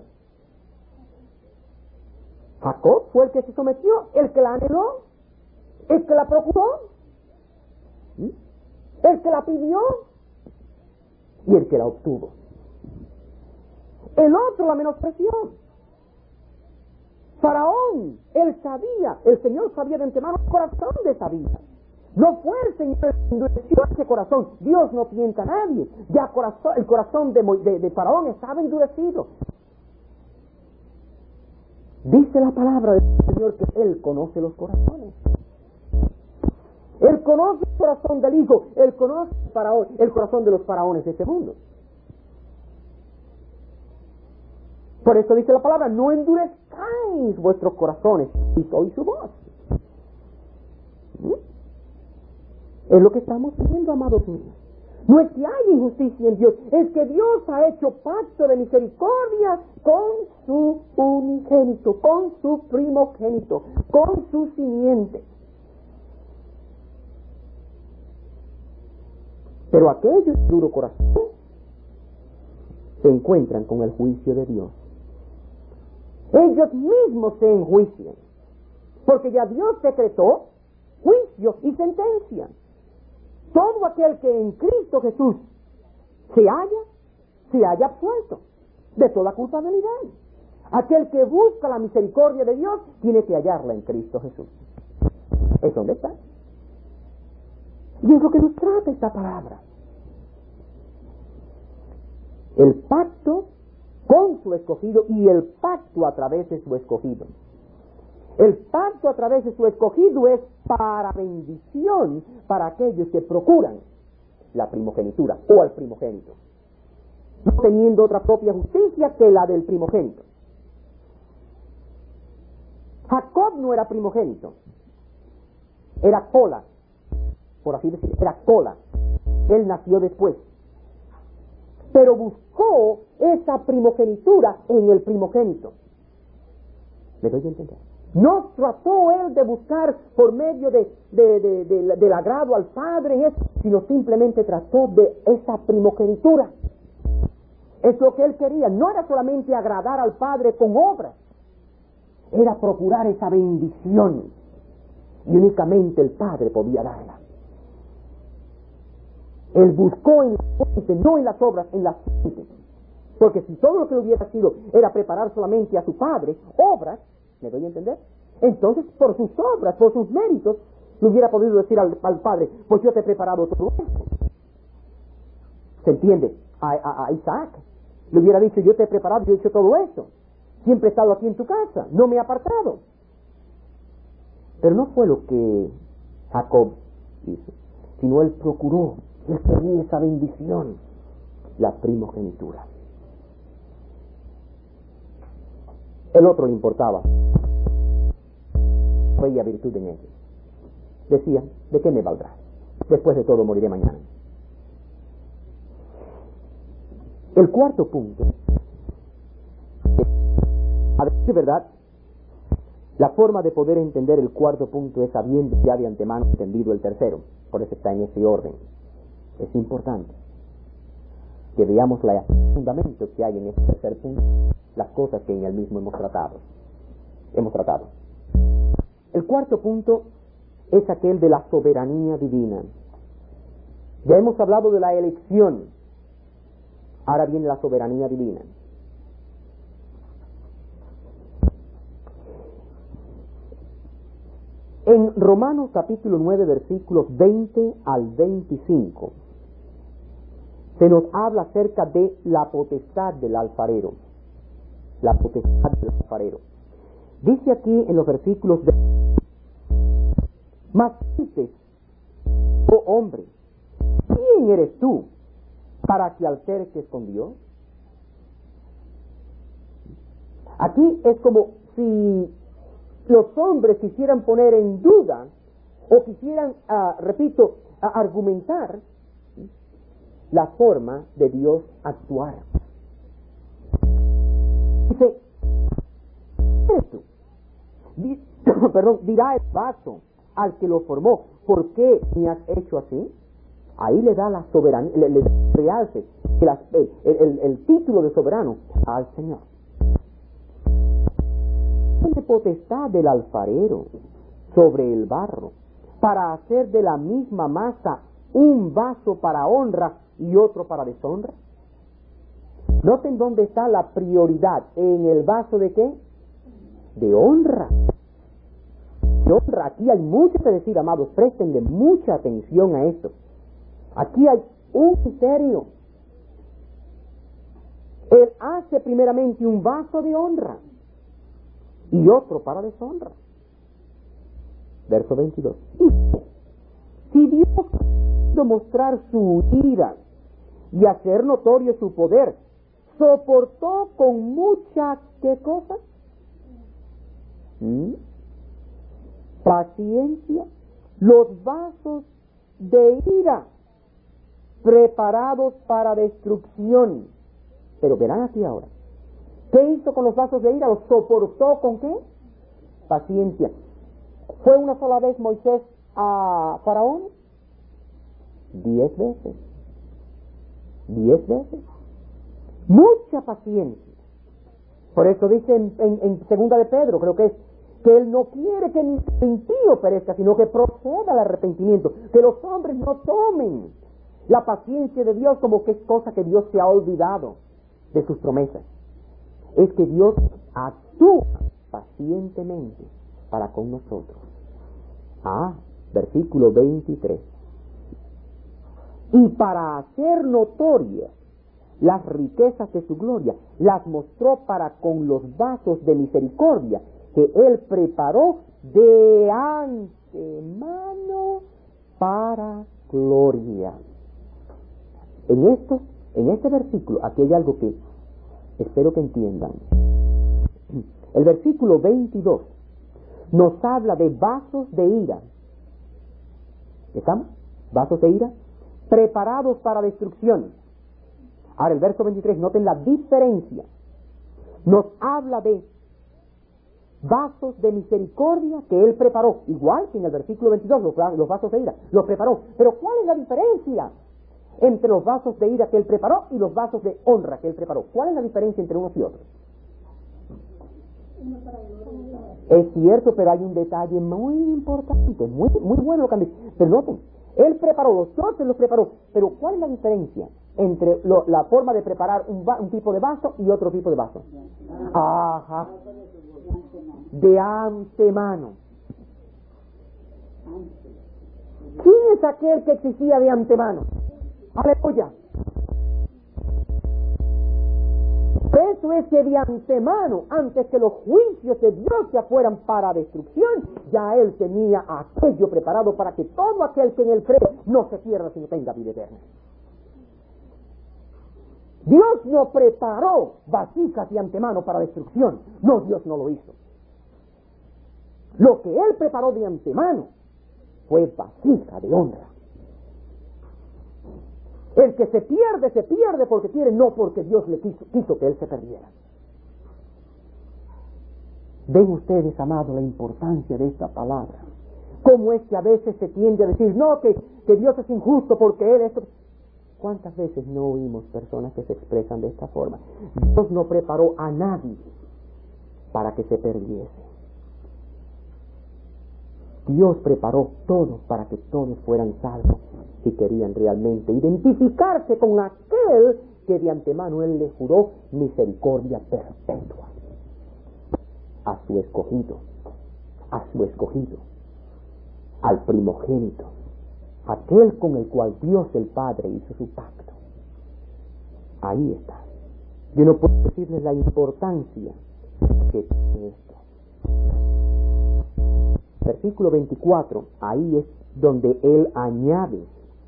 Jacob fue el que se sometió, el que la anheló, el que la procuró, el que la pidió y el que la obtuvo. El otro la menospreció. Faraón, él sabía, el Señor sabía de antemano el corazón de esa vida. No fue el Señor que endureció ese corazón. Dios no tienta a nadie. Ya el corazón de Faraón estaba endurecido. Dice la palabra del Señor que Él conoce los corazones. Él conoce el corazón del hijo. Él conoce el corazón de los faraones de este mundo. Por eso dice la palabra, no endurezcáis vuestros corazones y oís su voz. Es lo que estamos viendo, amados míos. No es que haya injusticia en Dios, es que Dios ha hecho pacto de misericordia con su unigénito, con su primogénito, con su simiente. Pero aquellos de duro corazón se encuentran con el juicio de Dios. Ellos mismos se enjuician, porque ya Dios decretó juicio y sentencia. Todo aquel que en Cristo Jesús se halla absuelto de toda culpabilidad. Aquel que busca la misericordia de Dios tiene que hallarla en Cristo Jesús. ¿Es donde está? Y es lo que nos trata esta palabra. El pacto con su escogido y el pacto a través de su escogido. El pacto a través de su escogido es para bendición para aquellos que procuran la primogenitura o al primogénito, no teniendo otra propia justicia que la del primogénito. Jacob no era primogénito, era cola, por así decirlo, era cola. Él nació después, pero buscó esa primogenitura en el primogénito. ¿Me doy a entender? No trató él de buscar por medio del agrado al Padre, sino simplemente trató de esa primogenitura. Es lo que él quería. No era solamente agradar al Padre con obras, era procurar esa bendición. Y únicamente el Padre podía darla. Él buscó en la fuente, no en las obras, en la fuente. Porque si todo lo que hubiera sido era preparar solamente a su Padre, obras, ¿me doy a entender? Entonces, por sus obras, por sus méritos, le hubiera podido decir al Padre, pues yo te he preparado todo esto. ¿Se entiende? A Isaac le hubiera dicho, yo te he preparado, yo he hecho todo esto. Siempre he estado aquí en tu casa, no me he apartado. Pero no fue lo que Jacob hizo, sino él procuró, él tenía esa bendición, la primogenitura. El otro le importaba, veía virtud en ellos. Decía, ¿de qué me valdrá? Después de todo moriré mañana. El cuarto punto, a decir verdad, la forma de poder entender el cuarto punto es habiendo ya de antemano entendido el tercero. Por eso está en ese orden. Es importante que veamos el fundamento que hay en este tercer punto, las cosas que en el mismo hemos tratado. El cuarto punto es aquel de la soberanía divina. Ya hemos hablado de la elección. Ahora viene la soberanía divina. En Romanos capítulo 9, versículos 20 al 25, se nos habla acerca de la potestad del alfarero. La potestad del alfarero. Dice aquí en los versículos de: mas dices, oh hombre, ¿quién eres tú para que alterques con Dios? Aquí es como si los hombres quisieran poner en duda o quisieran, argumentar la forma de Dios actuar. Dice, esto, dirá el vaso al que lo formó, ¿por qué me has hecho así? Ahí le da la soberanía, le realce el título de soberano al Señor. Tiene potestad del alfarero sobre el barro para hacer de la misma masa un vaso para honra y otro para deshonra. Noten dónde está la prioridad. ¿En el vaso de qué? De honra. De honra. Aquí hay mucho que decir, amados. Préstenle mucha atención a esto. Aquí hay un misterio. Él hace primeramente un vaso de honra y otro para deshonra. Verso 22. Si Dios quiso mostrar su ira y hacer notorio su poder, soportó con mucha, ¿qué cosa? Paciencia los vasos de ira preparados para destrucción. Pero verán aquí ahora, ¿qué hizo con los vasos de ira? ¿Los soportó con qué? Paciencia. ¿Fue una sola vez Moisés a Faraón? 10 veces. 10 veces. Mucha paciencia. Por eso dice en segunda de Pedro, creo que es, que él no quiere que ni el impío perezca, sino que proceda al arrepentimiento, que los hombres no tomen la paciencia de Dios como que es cosa que Dios se ha olvidado de sus promesas. Es que Dios actúa pacientemente para con nosotros. Versículo 23. Y para hacer notorias las riquezas de su gloria, las mostró para con los vasos de misericordia que Él preparó de antemano para gloria. En este versículo, aquí hay algo que espero que entiendan. El versículo 22 nos habla de vasos de ira. ¿Estamos? Vasos de ira preparados para destrucción. Ahora el verso 23, noten la diferencia. Nos habla de vasos de misericordia que Él preparó, igual que en el versículo 22, los vasos de ira, los preparó. Pero ¿cuál es la diferencia entre los vasos de ira que Él preparó y los vasos de honra que Él preparó? ¿Cuál es la diferencia entre unos y otros? Es cierto, pero hay un detalle muy importante, muy bueno lo que han dicho. Pero noten, Él preparó, los dos los preparó, pero ¿cuál es la diferencia entre la forma de preparar un tipo de vaso y otro tipo de vaso? Ajá. De antemano. ¿Quién es aquel que exigía de antemano? Aleluya. Eso es que de antemano, antes que los juicios de Dios se fueran para destrucción, ya Él tenía aquello preparado para que todo aquel que en Él cree no se pierda, sino tenga vida eterna. Dios no preparó vasijas de antemano para destrucción. No, Dios no lo hizo. Lo que Él preparó de antemano fue vasija de honra. El que se pierde porque quiere, no porque Dios le quiso que él se perdiera. Ven ustedes, amados, la importancia de esta palabra. Cómo es que a veces se tiende a decir, no, que Dios es injusto porque Él esto. ¿Cuántas veces no oímos personas que se expresan de esta forma? Dios no preparó a nadie para que se perdiese. Dios preparó todos para que todos fueran salvos si querían realmente identificarse con aquel que de antemano Él le juró misericordia perpetua a su escogido, al primogénito, aquel con el cual Dios el Padre hizo su pacto. Ahí está. Yo no puedo decirles la importancia que tiene esto. Versículo 24, ahí es donde Él añade,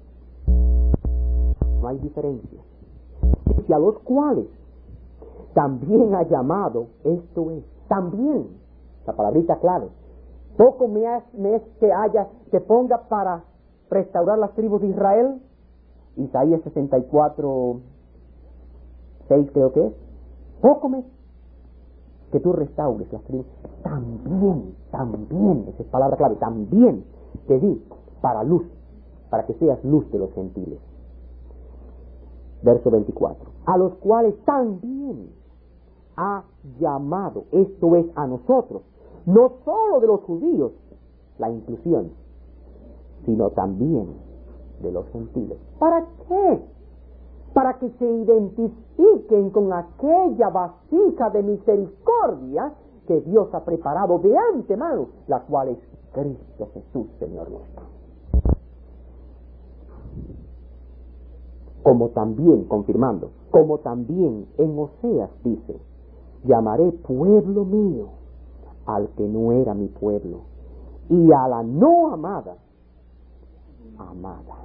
no hay diferencia, dice a los cuales también ha llamado, esto es, también, la palabrita clave. Poco me es que ponga para restaurar las tribus de Israel. Isaías 64, 6 creo que es. Poco me es que tú restaures las tribus. También, esa es palabra clave, también te di para luz, para que seas luz de los gentiles. Verso 24. A los cuales también ha llamado, esto es a nosotros, no solo de los judíos, la inclusión, sino también de los gentiles. ¿Para qué? Para que se identifiquen con aquella vasija de misericordia que Dios ha preparado de antemano, la cual es Cristo Jesús, Señor nuestro. Como también, confirmando, como también en Oseas dice, llamaré pueblo mío al que no era mi pueblo, y a la no amada, amada.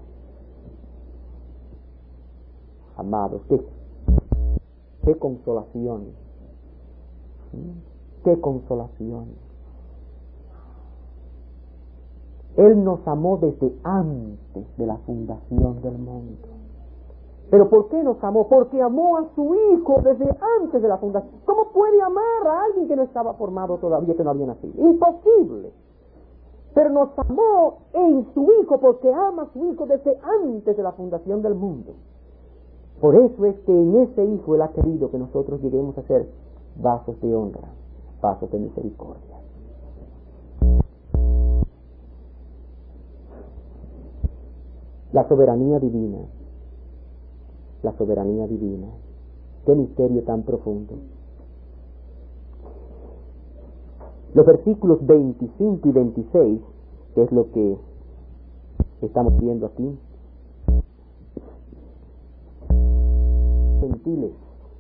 Amados, qué consolación, qué consolación. Él nos amó desde antes de la fundación del mundo. ¿Pero por qué nos amó? Porque amó a su Hijo desde antes de la fundación. ¿Cómo puede amar a alguien que no estaba formado todavía, que no había nacido? Imposible. Pero nos amó en su Hijo porque ama a su Hijo desde antes de la fundación del mundo. Por eso es que en ese Hijo Él ha querido que nosotros lleguemos a ser vasos de honra, vasos de misericordia. La soberanía divina. La soberanía divina. Qué misterio tan profundo. Los versículos 25 y 26, que es lo que estamos viendo aquí. Gentiles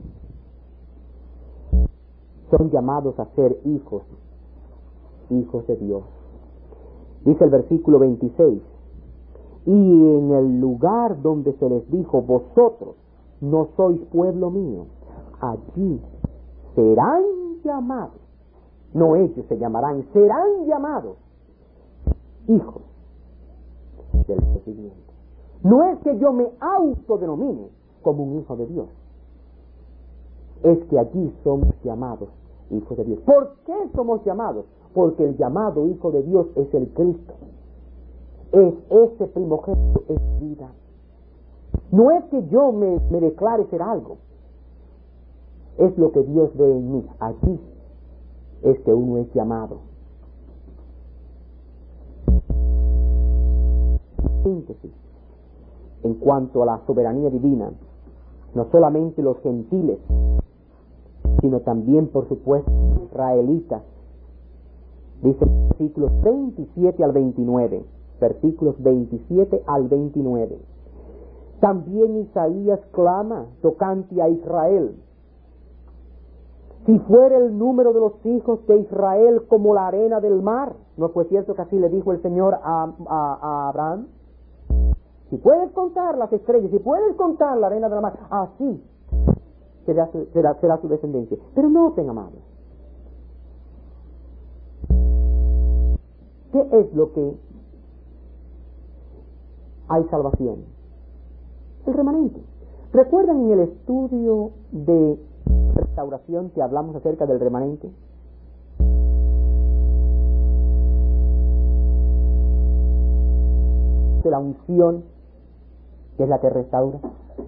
son llamados a ser hijos de Dios. Dice el versículo 26, y en el lugar donde se les dijo, vosotros no sois pueblo mío, allí serán llamados, no ellos se llamarán, serán llamados hijos del recibimiento. No es que yo me autodenomine como un hijo de Dios, es que allí somos llamados hijos de Dios. ¿Por qué somos llamados? Porque el llamado hijo de Dios es el Cristo. Es ese primogénito, es vida. No es que yo me declare ser algo, es lo que Dios ve en mí. Allí es que uno es llamado. Síntesis. En cuanto a la soberanía divina, no solamente los gentiles, sino también, por supuesto, los israelitas. Dice versículos 27 al 29. Versículos 27 al 29. También Isaías clama tocante a Israel. Si fuera el número de los hijos de Israel como la arena del mar, ¿no fue cierto que así le dijo el Señor a Abraham? Si puedes contar las estrellas, si puedes contar la arena del mar, así será su descendencia. Pero noten, amados, ¿qué es lo que hay salvación? El remanente. ¿Recuerdan en el estudio de restauración que hablamos acerca del remanente? De la unción, que es la que restaura.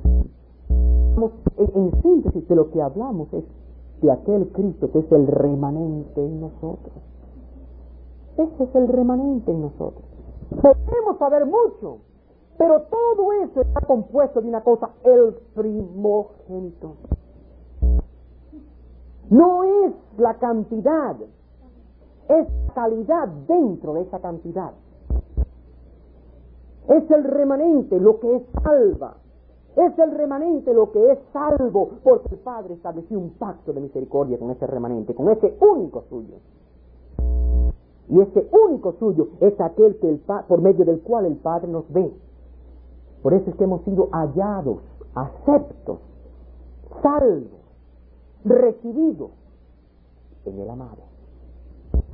En síntesis, de lo que hablamos es de aquel Cristo que es el remanente en nosotros. Ese es el remanente en nosotros. Podemos saber mucho, pero todo eso está compuesto de una cosa, el primogénito. No es la cantidad, es calidad dentro de esa cantidad. Es el remanente lo que es salva. Es el remanente lo que es salvo, porque el Padre estableció un pacto de misericordia con ese remanente, con ese único suyo. Y ese único suyo es aquel que por medio del cual el Padre nos ve. Por eso es que hemos sido hallados, aceptos, salvos, recibidos en el amado.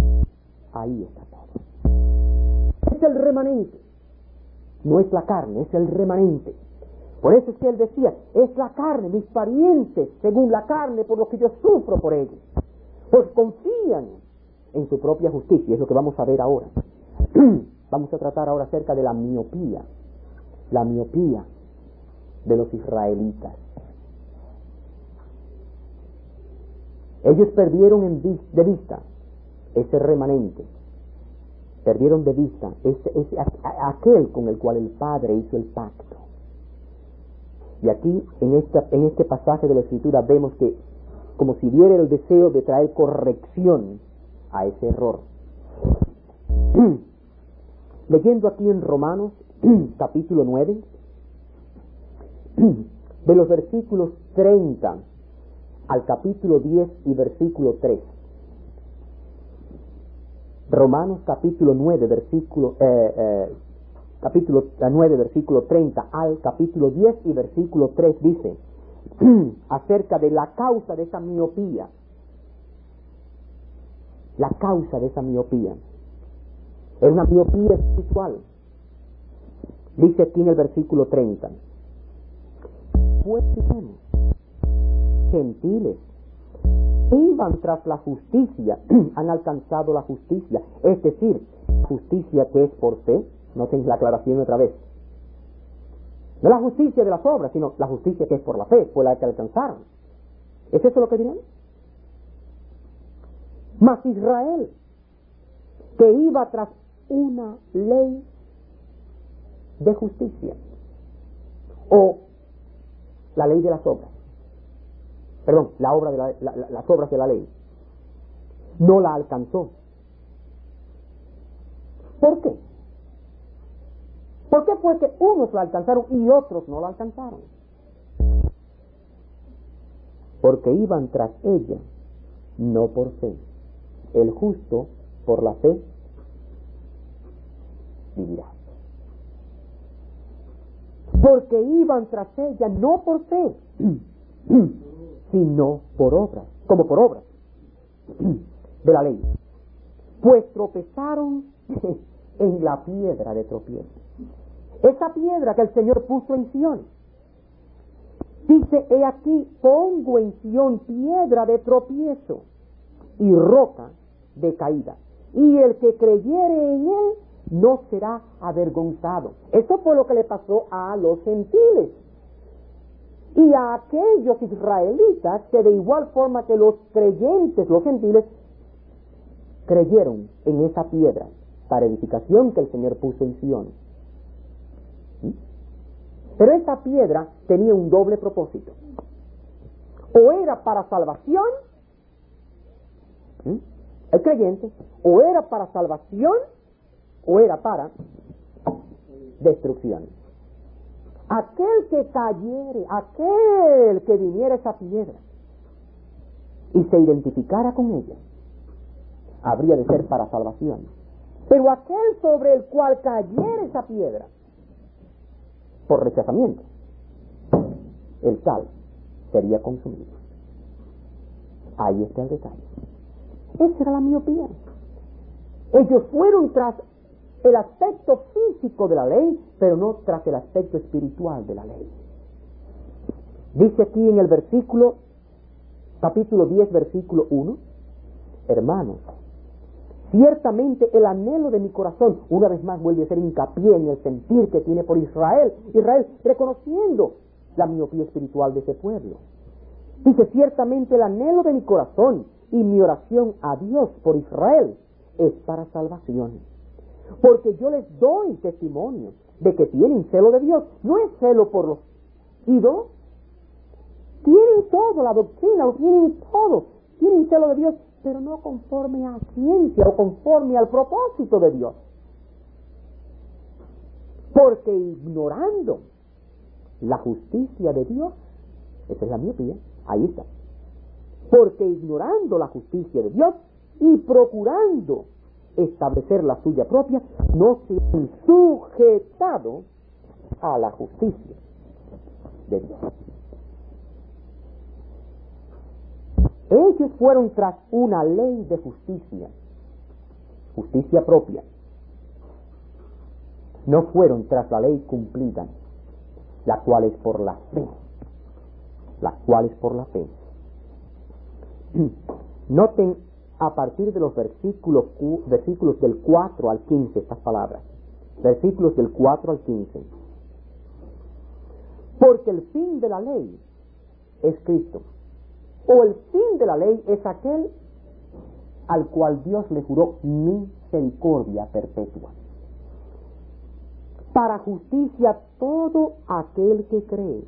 Ahí está todo. Es el remanente. No es la carne, es el remanente. Por eso es que él decía, es la carne, mis parientes, según la carne, por lo que yo sufro por ellos. Pues confían en su propia justicia, es lo que vamos a ver ahora. Vamos a tratar ahora acerca de la miopía de los israelitas. Ellos perdieron de vista ese remanente, perdieron de vista aquel con el cual el Padre hizo el pacto. Y aquí, en este pasaje de la Escritura, vemos que, como si hubiera el deseo de traer corrección a ese error. Leyendo aquí en Romanos, capítulo 9, de los versículos 30 al capítulo 10 y versículo 3. Romanos capítulo 9, capítulo 9, versículo 30 al capítulo 10 y versículo 3 dice acerca de la causa de esa miopía. La causa de esa miopía es una miopía espiritual. Dice aquí en el versículo 30: pues digamos, gentiles iban tras la justicia, han alcanzado la justicia, es decir, justicia que es por fe. Noten la aclaración otra vez. No la justicia de las obras, sino la justicia que es por la fe, fue la que alcanzaron. ¿Es eso lo que dirán? Mas Israel, que iba tras una ley de justicia, o la ley de las obras, perdón, las obras de la ley, no la alcanzó. ¿Por qué? ¿Por qué fue que unos la alcanzaron y otros no la alcanzaron? Porque iban tras ella, no por fe. El justo por la fe vivirá. Porque iban tras ella no por fe, sino por obras, como por obras de la ley. Pues tropezaron en la piedra de tropiezo. Esa piedra que el Señor puso en Sión. Dice, he aquí, pongo en Sión piedra de tropiezo y roca de caída. Y el que creyere en él no será avergonzado. Eso fue lo que le pasó a los gentiles. Y a aquellos israelitas que de igual forma que los creyentes, los gentiles, creyeron en esa piedra para edificación que el Señor puso en Sión. Pero esa piedra tenía un doble propósito. O era para salvación, el creyente, o era para salvación, o era para destrucción. Aquel que cayere, aquel que viniera esa piedra y se identificara con ella, habría de ser para salvación. Pero aquel sobre el cual cayera esa piedra, por rechazamiento, el tal sería consumido. Ahí está el detalle. Esa era la miopía. Ellos fueron tras el aspecto físico de la ley, pero no tras el aspecto espiritual de la ley. Dice aquí en el versículo, capítulo 10, versículo 1, hermanos, ciertamente el anhelo de mi corazón, una vez más vuelve a hacer hincapié en el sentir que tiene por Israel, reconociendo la miopía espiritual de ese pueblo. Dice, ciertamente el anhelo de mi corazón y mi oración a Dios por Israel es para salvación. Porque yo les doy testimonio de que tienen celo de Dios. No es celo por los ídolos. Tienen todo, la doctrina, lo tienen todo. Tienen celo de Dios, pero no conforme a ciencia o conforme al propósito de Dios. Porque ignorando la justicia de Dios, esa es la miopía, ahí está. Porque ignorando la justicia de Dios y procurando establecer la suya propia, no se han sujetado a la justicia de Dios. Ellos fueron tras una ley de justicia, justicia propia, no fueron tras la ley cumplida, la cual es por la fe. La cual es por la fe. Noten a partir de los versículos del 4 al 15 estas palabras. Versículos del 4 al 15. Porque el fin de la ley es Cristo. O el fin de la ley es aquel al cual Dios le juró misericordia perpetua, para justicia todo aquel que cree.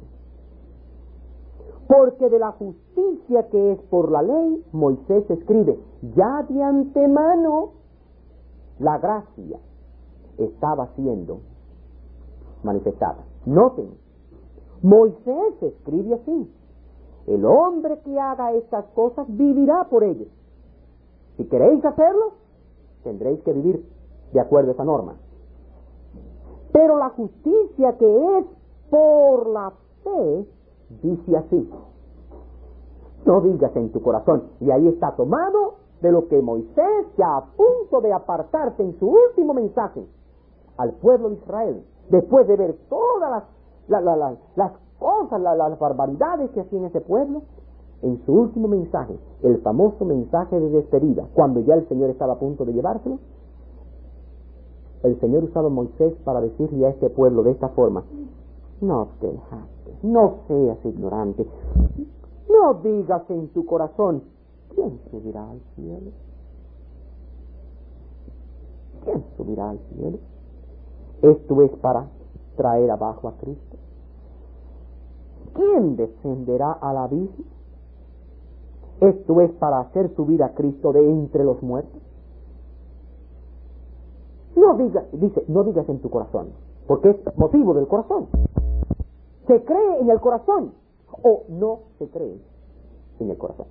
Porque de la justicia que es por la ley, Moisés escribe, ya de antemano la gracia estaba siendo manifestada. Noten, Moisés escribe así, el hombre que haga estas cosas vivirá por ellas. Si queréis hacerlo, tendréis que vivir de acuerdo a esa norma. Pero la justicia que es por la fe, dice así, no digas en tu corazón, y ahí está tomado de lo que Moisés, ya a punto de apartarse en su último mensaje al pueblo de Israel, después de ver todas las cosas, las barbaridades que hacía en ese pueblo, en su último mensaje, el famoso mensaje de despedida, cuando ya el Señor estaba a punto de llevárselo, el Señor usaba a Moisés para decirle a este pueblo de esta forma, no te jactes, no seas ignorante, no digas en tu corazón, ¿quién subirá al cielo? ¿Quién subirá al cielo? Esto es para traer abajo a Cristo. ¿Quién descenderá al abismo? Esto es para hacer subir a Cristo de entre los muertos. No digas, dice, no digas en tu corazón, porque es motivo del corazón. ¿Se cree en el corazón o no se cree en el corazón?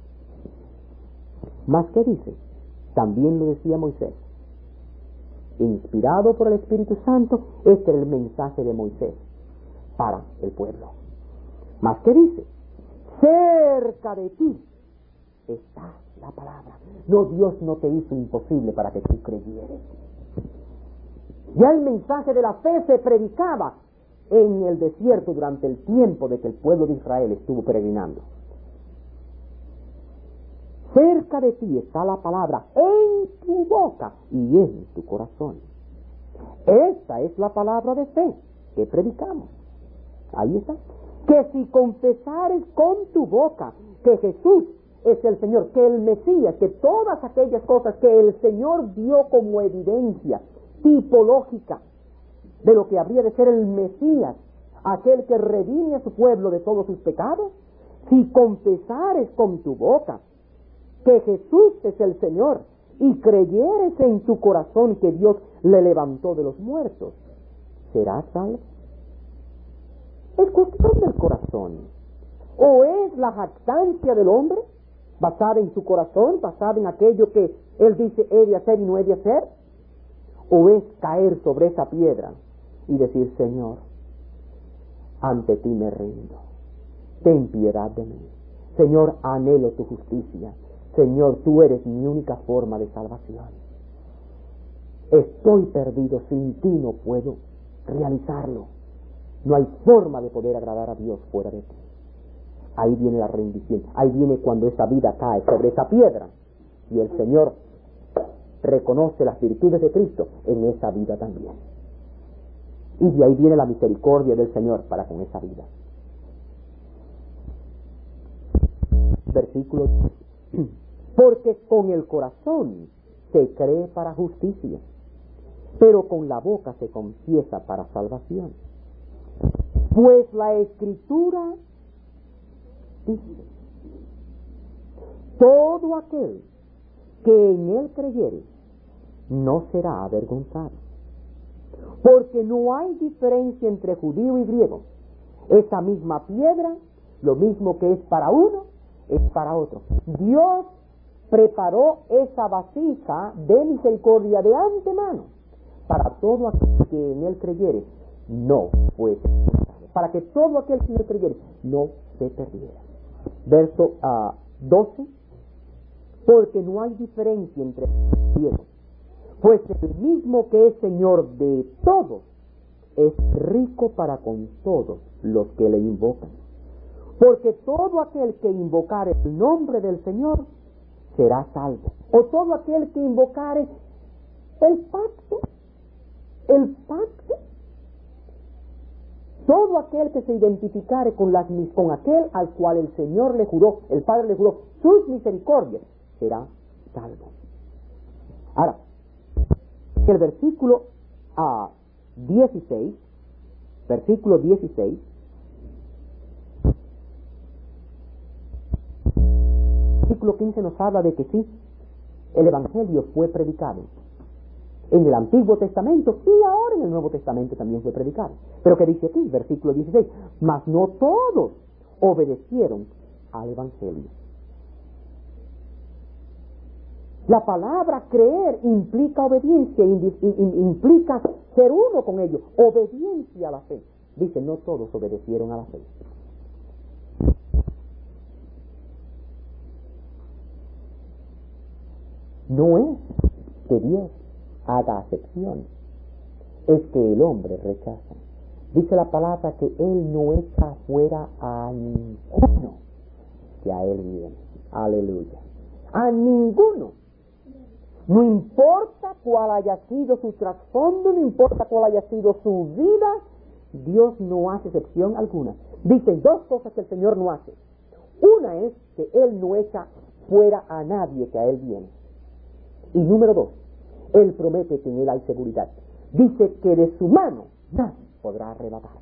Más que dice, también lo decía Moisés, inspirado por el Espíritu Santo, este era el mensaje de Moisés para el pueblo. Más que dice, cerca de ti está la palabra. No, Dios no te hizo imposible para que tú creyeres. Ya el mensaje de la fe se predicaba en el desierto durante el tiempo de que el pueblo de Israel estuvo peregrinando. Cerca de ti está la palabra, en tu boca y en tu corazón. Esta es la palabra de fe que predicamos. Ahí está. Que si confesares con tu boca que Jesús es el Señor, que el Mesías, que todas aquellas cosas que el Señor dio como evidencia tipológica de lo que habría de ser el Mesías, aquel que redime a su pueblo de todos sus pecados, si confesares con tu boca que Jesús es el Señor y creyeres en tu corazón que Dios le levantó de los muertos, serás salvo. Es cuestión del corazón. O es la jactancia del hombre, basada en su corazón, basada en aquello que él dice he de hacer y no he de hacer, o es caer sobre esa piedra y decir, Señor, ante ti me rindo, ten piedad de mí, Señor, anhelo tu justicia, Señor, tú eres mi única forma de salvación, estoy perdido, sin ti no puedo realizarlo, no hay forma de poder agradar a Dios fuera de ti. Ahí viene la rendición, ahí viene cuando esa vida cae sobre esa piedra y el Señor reconoce las virtudes de Cristo en esa vida también. Y de ahí viene la misericordia del Señor para con esa vida. Versículo 10. Porque con el corazón se cree para justicia, pero con la boca se confiesa para salvación. Pues la Escritura dice, todo aquel que en él creyere no será avergonzado, porque no hay diferencia entre judío y griego. Esa misma piedra, lo mismo que es para uno, es para otro. Dios preparó esa vasija de misericordia de antemano para todo aquel que en él creyere no fuese avergonzado, para que todo aquel que en él creyere no se perdiera. Verso 12. Porque no hay diferencia entre griego Pues el mismo que es Señor de todos, es rico para con todos los que le invocan. Porque todo aquel que invocare el nombre del Señor será salvo. O todo aquel que invocare el pacto, todo aquel que se identificare con aquel al cual el Señor le juró, el Padre le juró sus misericordias, será salvo. Ahora, el versículo 16, versículo 16, versículo 15 nos habla de que sí, el Evangelio fue predicado en el Antiguo Testamento y ahora en el Nuevo Testamento también fue predicado. Pero ¿qué dice aquí? Versículo 16, mas no todos obedecieron al Evangelio. La palabra creer implica obediencia, implica ser uno con ellos, obediencia a la fe. Dice, no todos obedecieron a la fe. No es que Dios haga acepción, es que el hombre rechaza. Dice la palabra que Él no echa fuera a ninguno que a Él viene. Aleluya. A ninguno. No importa cuál haya sido su trasfondo, no importa cuál haya sido su vida, Dios no hace excepción alguna. Dicen dos cosas que el Señor no hace. Una es que Él no echa fuera a nadie que a Él viene. Y número dos, Él promete que en Él hay seguridad. Dice que de su mano nadie podrá arrebatarlo.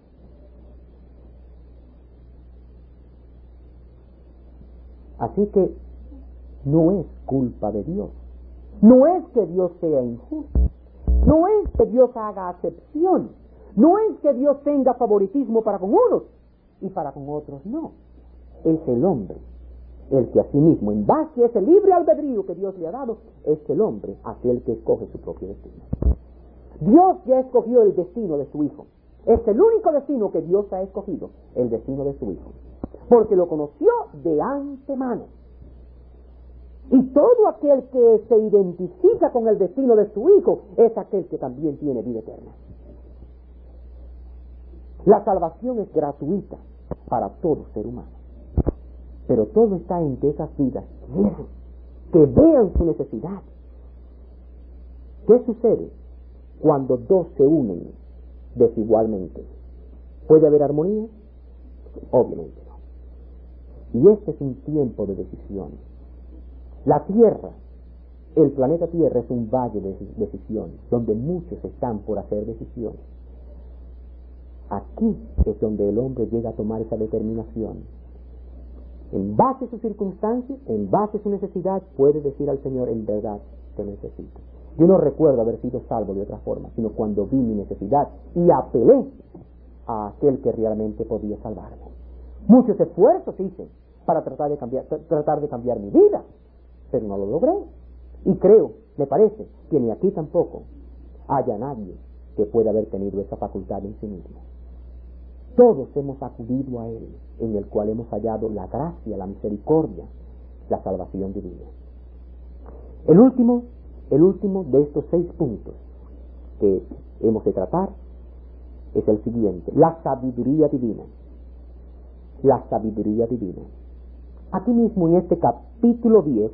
Así que no es culpa de Dios. No es que Dios sea injusto. No es que Dios haga acepción. No es que Dios tenga favoritismo para con unos y para con otros no. Es el hombre el que a sí mismo, en base a ese libre albedrío que Dios le ha dado, es el hombre aquel que escoge su propio destino. Dios ya escogió el destino de su Hijo. Es el único destino que Dios ha escogido, el destino de su Hijo. Porque lo conoció de antemano. Y todo aquel que se identifica con el destino de su Hijo es aquel que también tiene vida eterna. La salvación es gratuita para todo ser humano. Pero todo está en que esas vidas quieran, que vean su necesidad. ¿Qué sucede cuando dos se unen desigualmente? ¿Puede haber armonía? Obviamente no. Y este es un tiempo de decisión. La Tierra, el planeta Tierra es un valle de decisiones, donde muchos están por hacer decisiones. Aquí es donde el hombre llega a tomar esa determinación. En base a sus circunstancias, en base a su necesidad, puede decir al Señor, en verdad te necesito. Yo no recuerdo haber sido salvo de otra forma, sino cuando vi mi necesidad y apelé a aquel que realmente podía salvarme. Muchos esfuerzos hice para tratar de cambiar mi vida, pero no lo logré. Y creo, me parece, que ni aquí tampoco haya nadie que pueda haber tenido esa facultad en sí mismo. Todos hemos acudido a Él, en el cual hemos hallado la gracia, la misericordia, la salvación divina. El último de estos 6 puntos que hemos de tratar es el siguiente: la sabiduría divina. La sabiduría divina. Aquí mismo en este capítulo 10,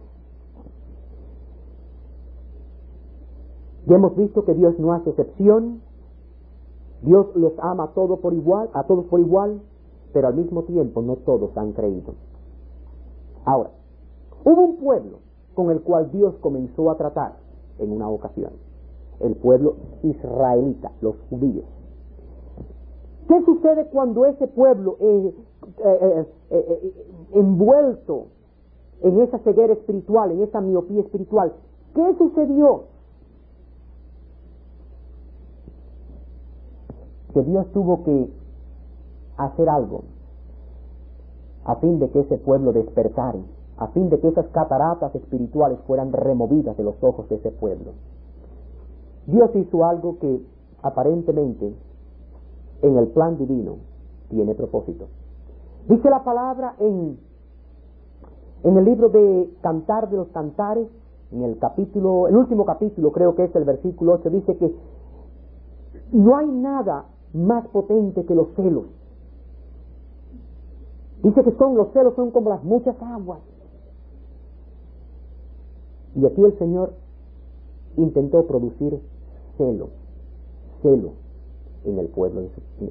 ya hemos visto que Dios no hace excepción. Dios los ama a todos por igual, pero al mismo tiempo no todos han creído. Ahora, hubo un pueblo con el cual Dios comenzó a tratar en una ocasión, el pueblo israelita, los judíos. ¿Qué sucede cuando ese pueblo envuelto en esa ceguera espiritual, en esa miopía espiritual? ¿Qué sucedió? Que Dios tuvo que hacer algo a fin de que ese pueblo despertara, a fin de que esas cataratas espirituales fueran removidas de los ojos de ese pueblo. Dios hizo algo que aparentemente en el plan divino tiene propósito. Dice la palabra en el libro de Cantar de los Cantares, en el último capítulo, creo que es el versículo 8, dice que no hay nada más potente que los celos. Dice que los celos son como las muchas aguas. Y aquí el Señor intentó producir celo en el pueblo,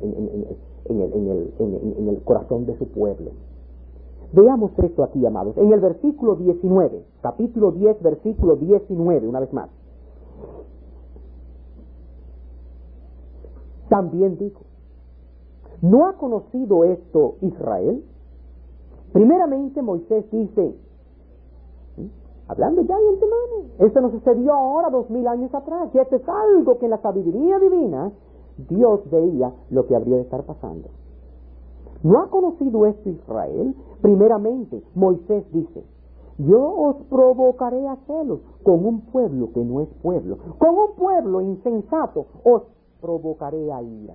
en el corazón de su pueblo. Veamos esto aquí, amados, en el versículo 19, capítulo 10, versículo 19, una vez más. También dijo, ¿no ha conocido esto Israel? Primeramente Moisés dice, hablando ya de antemano, esto no sucedió ahora 2000 años atrás, y esto es algo que en la sabiduría divina Dios veía lo que habría de estar pasando. ¿No ha conocido esto Israel? Primeramente Moisés dice, yo os provocaré a celos con un pueblo que no es pueblo, con un pueblo insensato os provocaré a ira.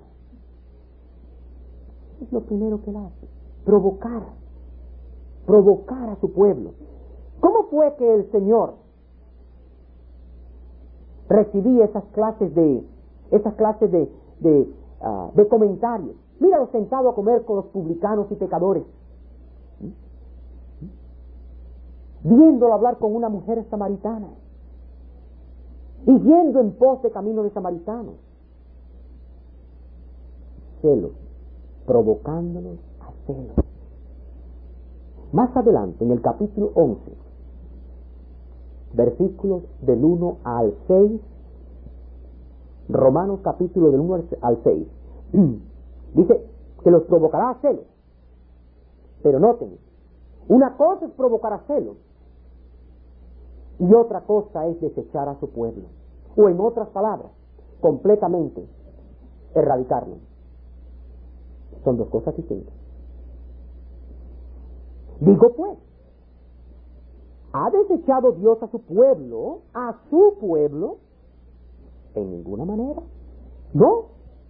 Es lo primero que él hace, provocar a su pueblo. ¿Cómo fue que el Señor recibía esas clases de comentarios? Míralo sentado a comer con los publicanos y pecadores, viéndolo hablar con una mujer samaritana y yendo en pos de camino de samaritanos. Celos, provocándolos a celos. Más adelante, en el capítulo 11, versículos del 1 al 6, Romanos capítulo del 1 al 6, dice que los provocará a celos. Pero noten, una cosa es provocar a celos y otra cosa es desechar a su pueblo, o en otras palabras, completamente erradicarlo. Son dos cosas distintas. Digo pues, ¿ha desechado Dios a su pueblo? ¿A su pueblo? En ninguna manera. No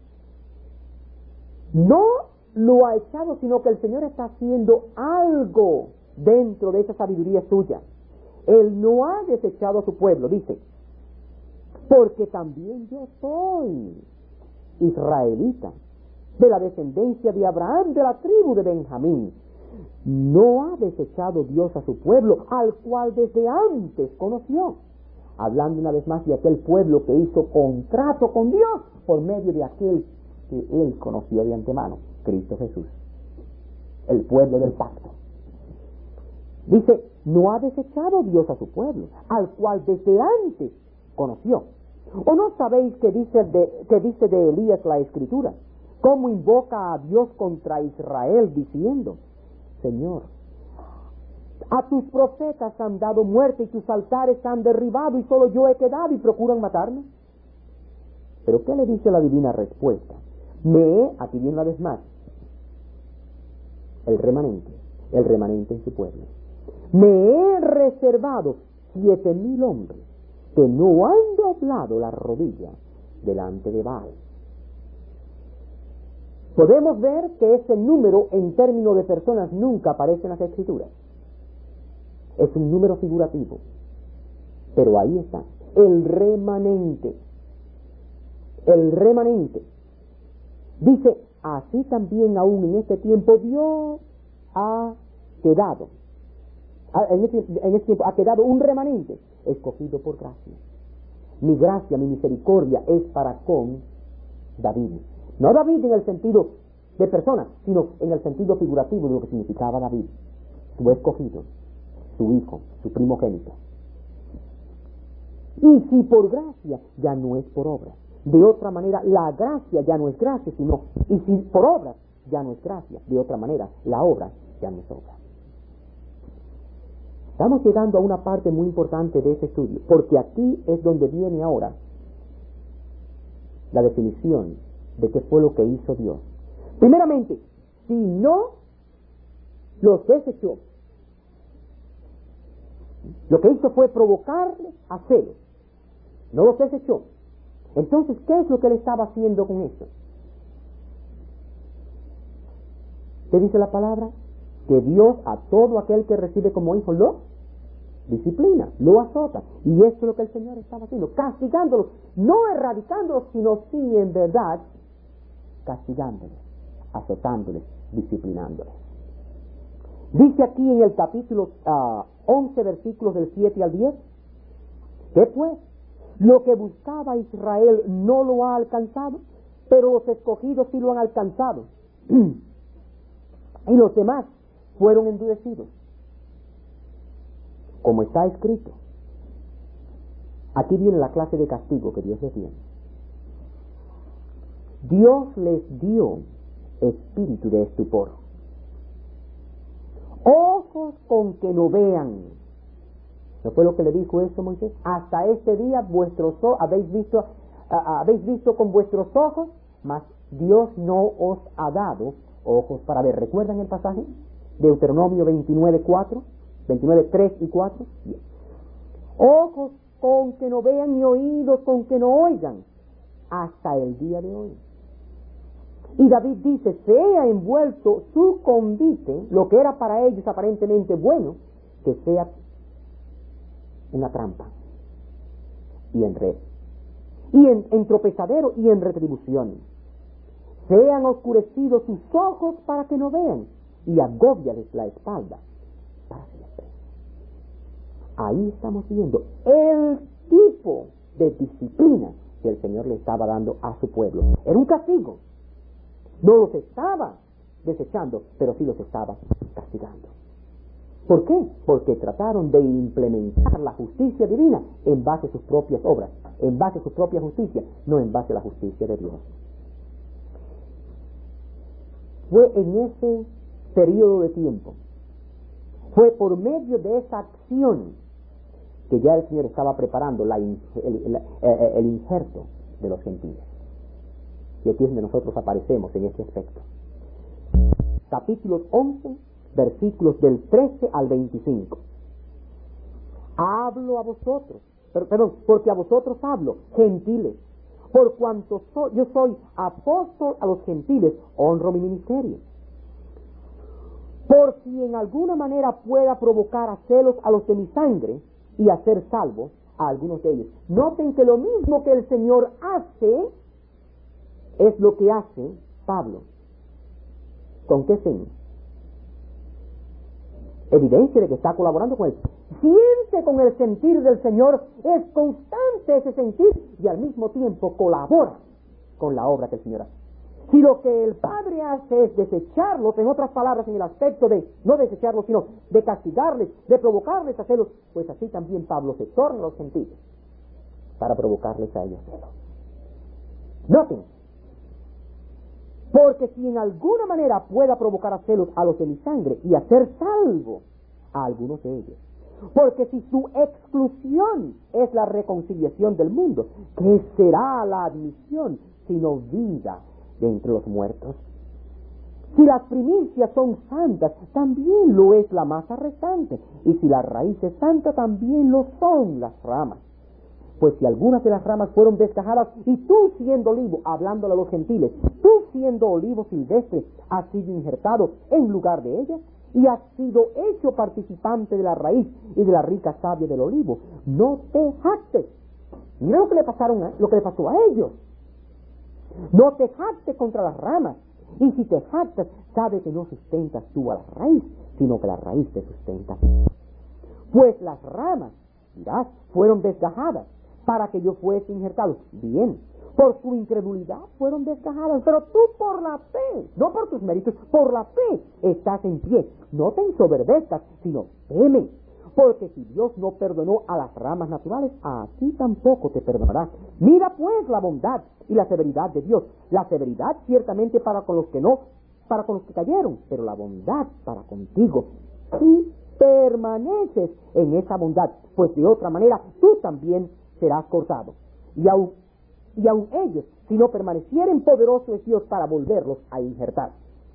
lo ha echado, sino que el Señor está haciendo algo dentro de esa sabiduría suya. Él no ha desechado a su pueblo, dice, porque también yo soy israelita, de la descendencia de Abraham, de la tribu de Benjamín. No ha desechado Dios a su pueblo, al cual desde antes conoció. Hablando una vez más de aquel pueblo que hizo contrato con Dios por medio de aquel que él conoció de antemano, Cristo Jesús, el pueblo del pacto. Dice, no ha desechado Dios a su pueblo, al cual desde antes conoció. ¿O no sabéis que dice de Elías la Escritura? ¿Cómo invoca a Dios contra Israel diciendo, Señor, a tus profetas han dado muerte y tus altares han derribado y solo yo he quedado y procuran matarme? ¿Pero qué le dice la divina respuesta? Aquí viene una vez más, el remanente en su pueblo. Me he reservado 7,000 hombres que no han doblado la rodilla delante de Baal. Podemos ver que ese número en términos de personas nunca aparece en las Escrituras. Es un número figurativo. Pero ahí está, el remanente. El remanente. Dice, así también aún en este tiempo Dios ha quedado. En este tiempo ha quedado un remanente escogido por gracia. Mi gracia, mi misericordia es para con David. No David en el sentido de persona, sino en el sentido figurativo de lo que significaba David, su escogido, su hijo, su primogénito. Y si por gracia, ya no es por obra. De otra manera, la gracia ya no es gracia, sino, y si por obra, ya no es gracia. De otra manera, la obra ya no es obra. Estamos llegando a una parte muy importante de ese estudio, porque aquí es donde viene ahora la definición de qué fue lo que hizo Dios. Primeramente, si no los desechó, lo que hizo fue provocarles a celos, no los desechó. Entonces, ¿qué es lo que él estaba haciendo con eso? ¿Qué dice la palabra? Que Dios a todo aquel que recibe como hijo lo disciplina, lo azota. Y esto es lo que el Señor estaba haciendo, castigándolos, no erradicándolos, sino sí en verdad castigándoles, azotándoles, disciplinándoles. Dice aquí en el capítulo 11, versículos del 7 al 10, que pues lo que buscaba Israel no lo ha alcanzado, pero los escogidos sí lo han alcanzado. Y los demás fueron endurecidos. Como está escrito, aquí viene la clase de castigo que Dios les dio. Dios les dio espíritu de estupor, ojos con que no vean. ¿No fue lo que le dijo eso Moisés? Hasta este día vuestros ojos habéis visto con vuestros ojos, mas Dios no os ha dado ojos para ver. ¿Recuerdan el pasaje? Deuteronomio 29:4, 29:3 y 4. Bien. Ojos con que no vean y oídos con que no oigan, hasta el día de hoy. Y David dice, sea envuelto su convite, lo que era para ellos aparentemente bueno, que sea una trampa y en red, y en tropezadero y en retribución. Sean oscurecidos sus ojos para que no vean, y agóbiales la espalda para siempre. Ahí estamos viendo el tipo de disciplina que el Señor le estaba dando a su pueblo. Era un castigo. No los estaba desechando, pero sí los estaba castigando. ¿Por qué? Porque trataron de implementar la justicia divina en base a sus propias obras, en base a su propia justicia, no en base a la justicia de Dios. Fue en ese periodo de tiempo, fue por medio de esa acción que ya el Señor estaba preparando el injerto de los gentiles. Y aquí es donde nosotros aparecemos en este aspecto. Capítulos 11, versículos del 13 al 25. Hablo a vosotros, porque a vosotros hablo, gentiles, por cuanto yo soy apóstol a los gentiles, honro mi ministerio. Por si en alguna manera pueda provocar a celos a los de mi sangre y hacer salvos a algunos de ellos. Noten que lo mismo que el Señor hace es lo que hace Pablo. ¿Con qué fin? Evidencia de que está colaborando con él. Siente con el sentir del Señor, es constante ese sentir y al mismo tiempo colabora con la obra que el Señor hace. Si lo que el Padre hace es desecharlos, en otras palabras, en el aspecto de no desecharlos, sino de castigarles, de provocarles a celos, pues así también Pablo se torna a los gentiles para provocarles a ellos celos. Noten, porque si en alguna manera pueda provocar a celos a los de mi sangre y hacer salvo a algunos de ellos, porque si su exclusión es la reconciliación del mundo, ¿qué será la admisión sino vida de entre los muertos? Si las primicias son santas, también lo es la masa restante, y si la raíz es santa, también lo son las ramas. Pues si algunas de las ramas fueron desgajadas, y tú siendo olivo, hablándole a los gentiles, tú siendo olivo silvestre, has sido injertado en lugar de ellas, y has sido hecho participante de la raíz y de la rica savia del olivo, no te jactes. Mira lo que le pasó a ellos. No te jactes contra las ramas, y si te jactas, sabe que no sustentas tú a la raíz, sino que la raíz te sustenta. Pues las ramas, dirás, fueron desgajadas para que yo fuese injertado. Bien, por su incredulidad fueron desgajadas, pero tú por la fe, no por tus méritos, por la fe estás en pie. No te ensoberbezcas, sino teme, porque si Dios no perdonó a las ramas naturales, a ti tampoco te perdonará. Mira pues la bondad y la severidad de Dios. La severidad ciertamente para con los que cayeron, pero la bondad para contigo. Y permaneces en esa bondad, pues de otra manera tú también serás cortado. Y aun ellos, si no permanecieren, poderoso es Dios para volverlos a injertar.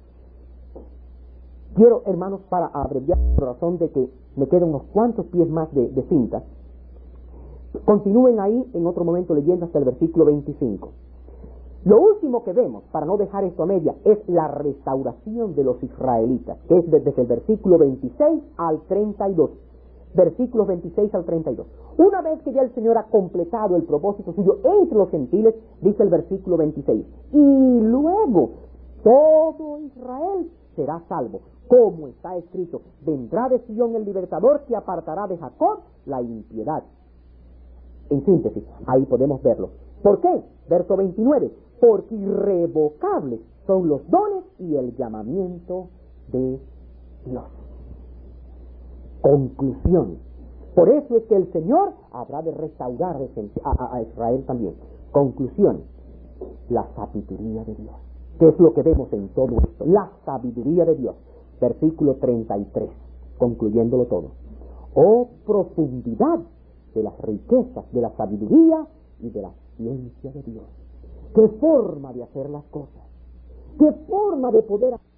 Quiero, hermanos, para abreviar por razón de que me quedan unos cuantos pies más de cinta, continúen ahí en otro momento leyendo hasta el versículo 25. Lo último que vemos, para no dejar esto a media, es la restauración de los israelitas, que es desde el versículo 26 al 32. versículos 26 al 32. Una vez que ya el Señor ha completado el propósito suyo entre los gentiles, dice el versículo 26, y luego todo Israel será salvo, como está escrito, vendrá de Sion el libertador que apartará de Jacob la impiedad. En síntesis, ahí podemos verlo. ¿Por qué? Verso 29, porque irrevocables son los dones y el llamamiento de Dios. Conclusión. Por eso es que el Señor habrá de restaurar a Israel también. Conclusión. La sabiduría de Dios. ¿Qué es lo que vemos en todo esto? La sabiduría de Dios. Versículo 33, concluyéndolo todo. Oh profundidad de las riquezas, de la sabiduría y de la ciencia de Dios. ¡Qué forma de hacer las cosas! ¡Qué forma de poder hacer!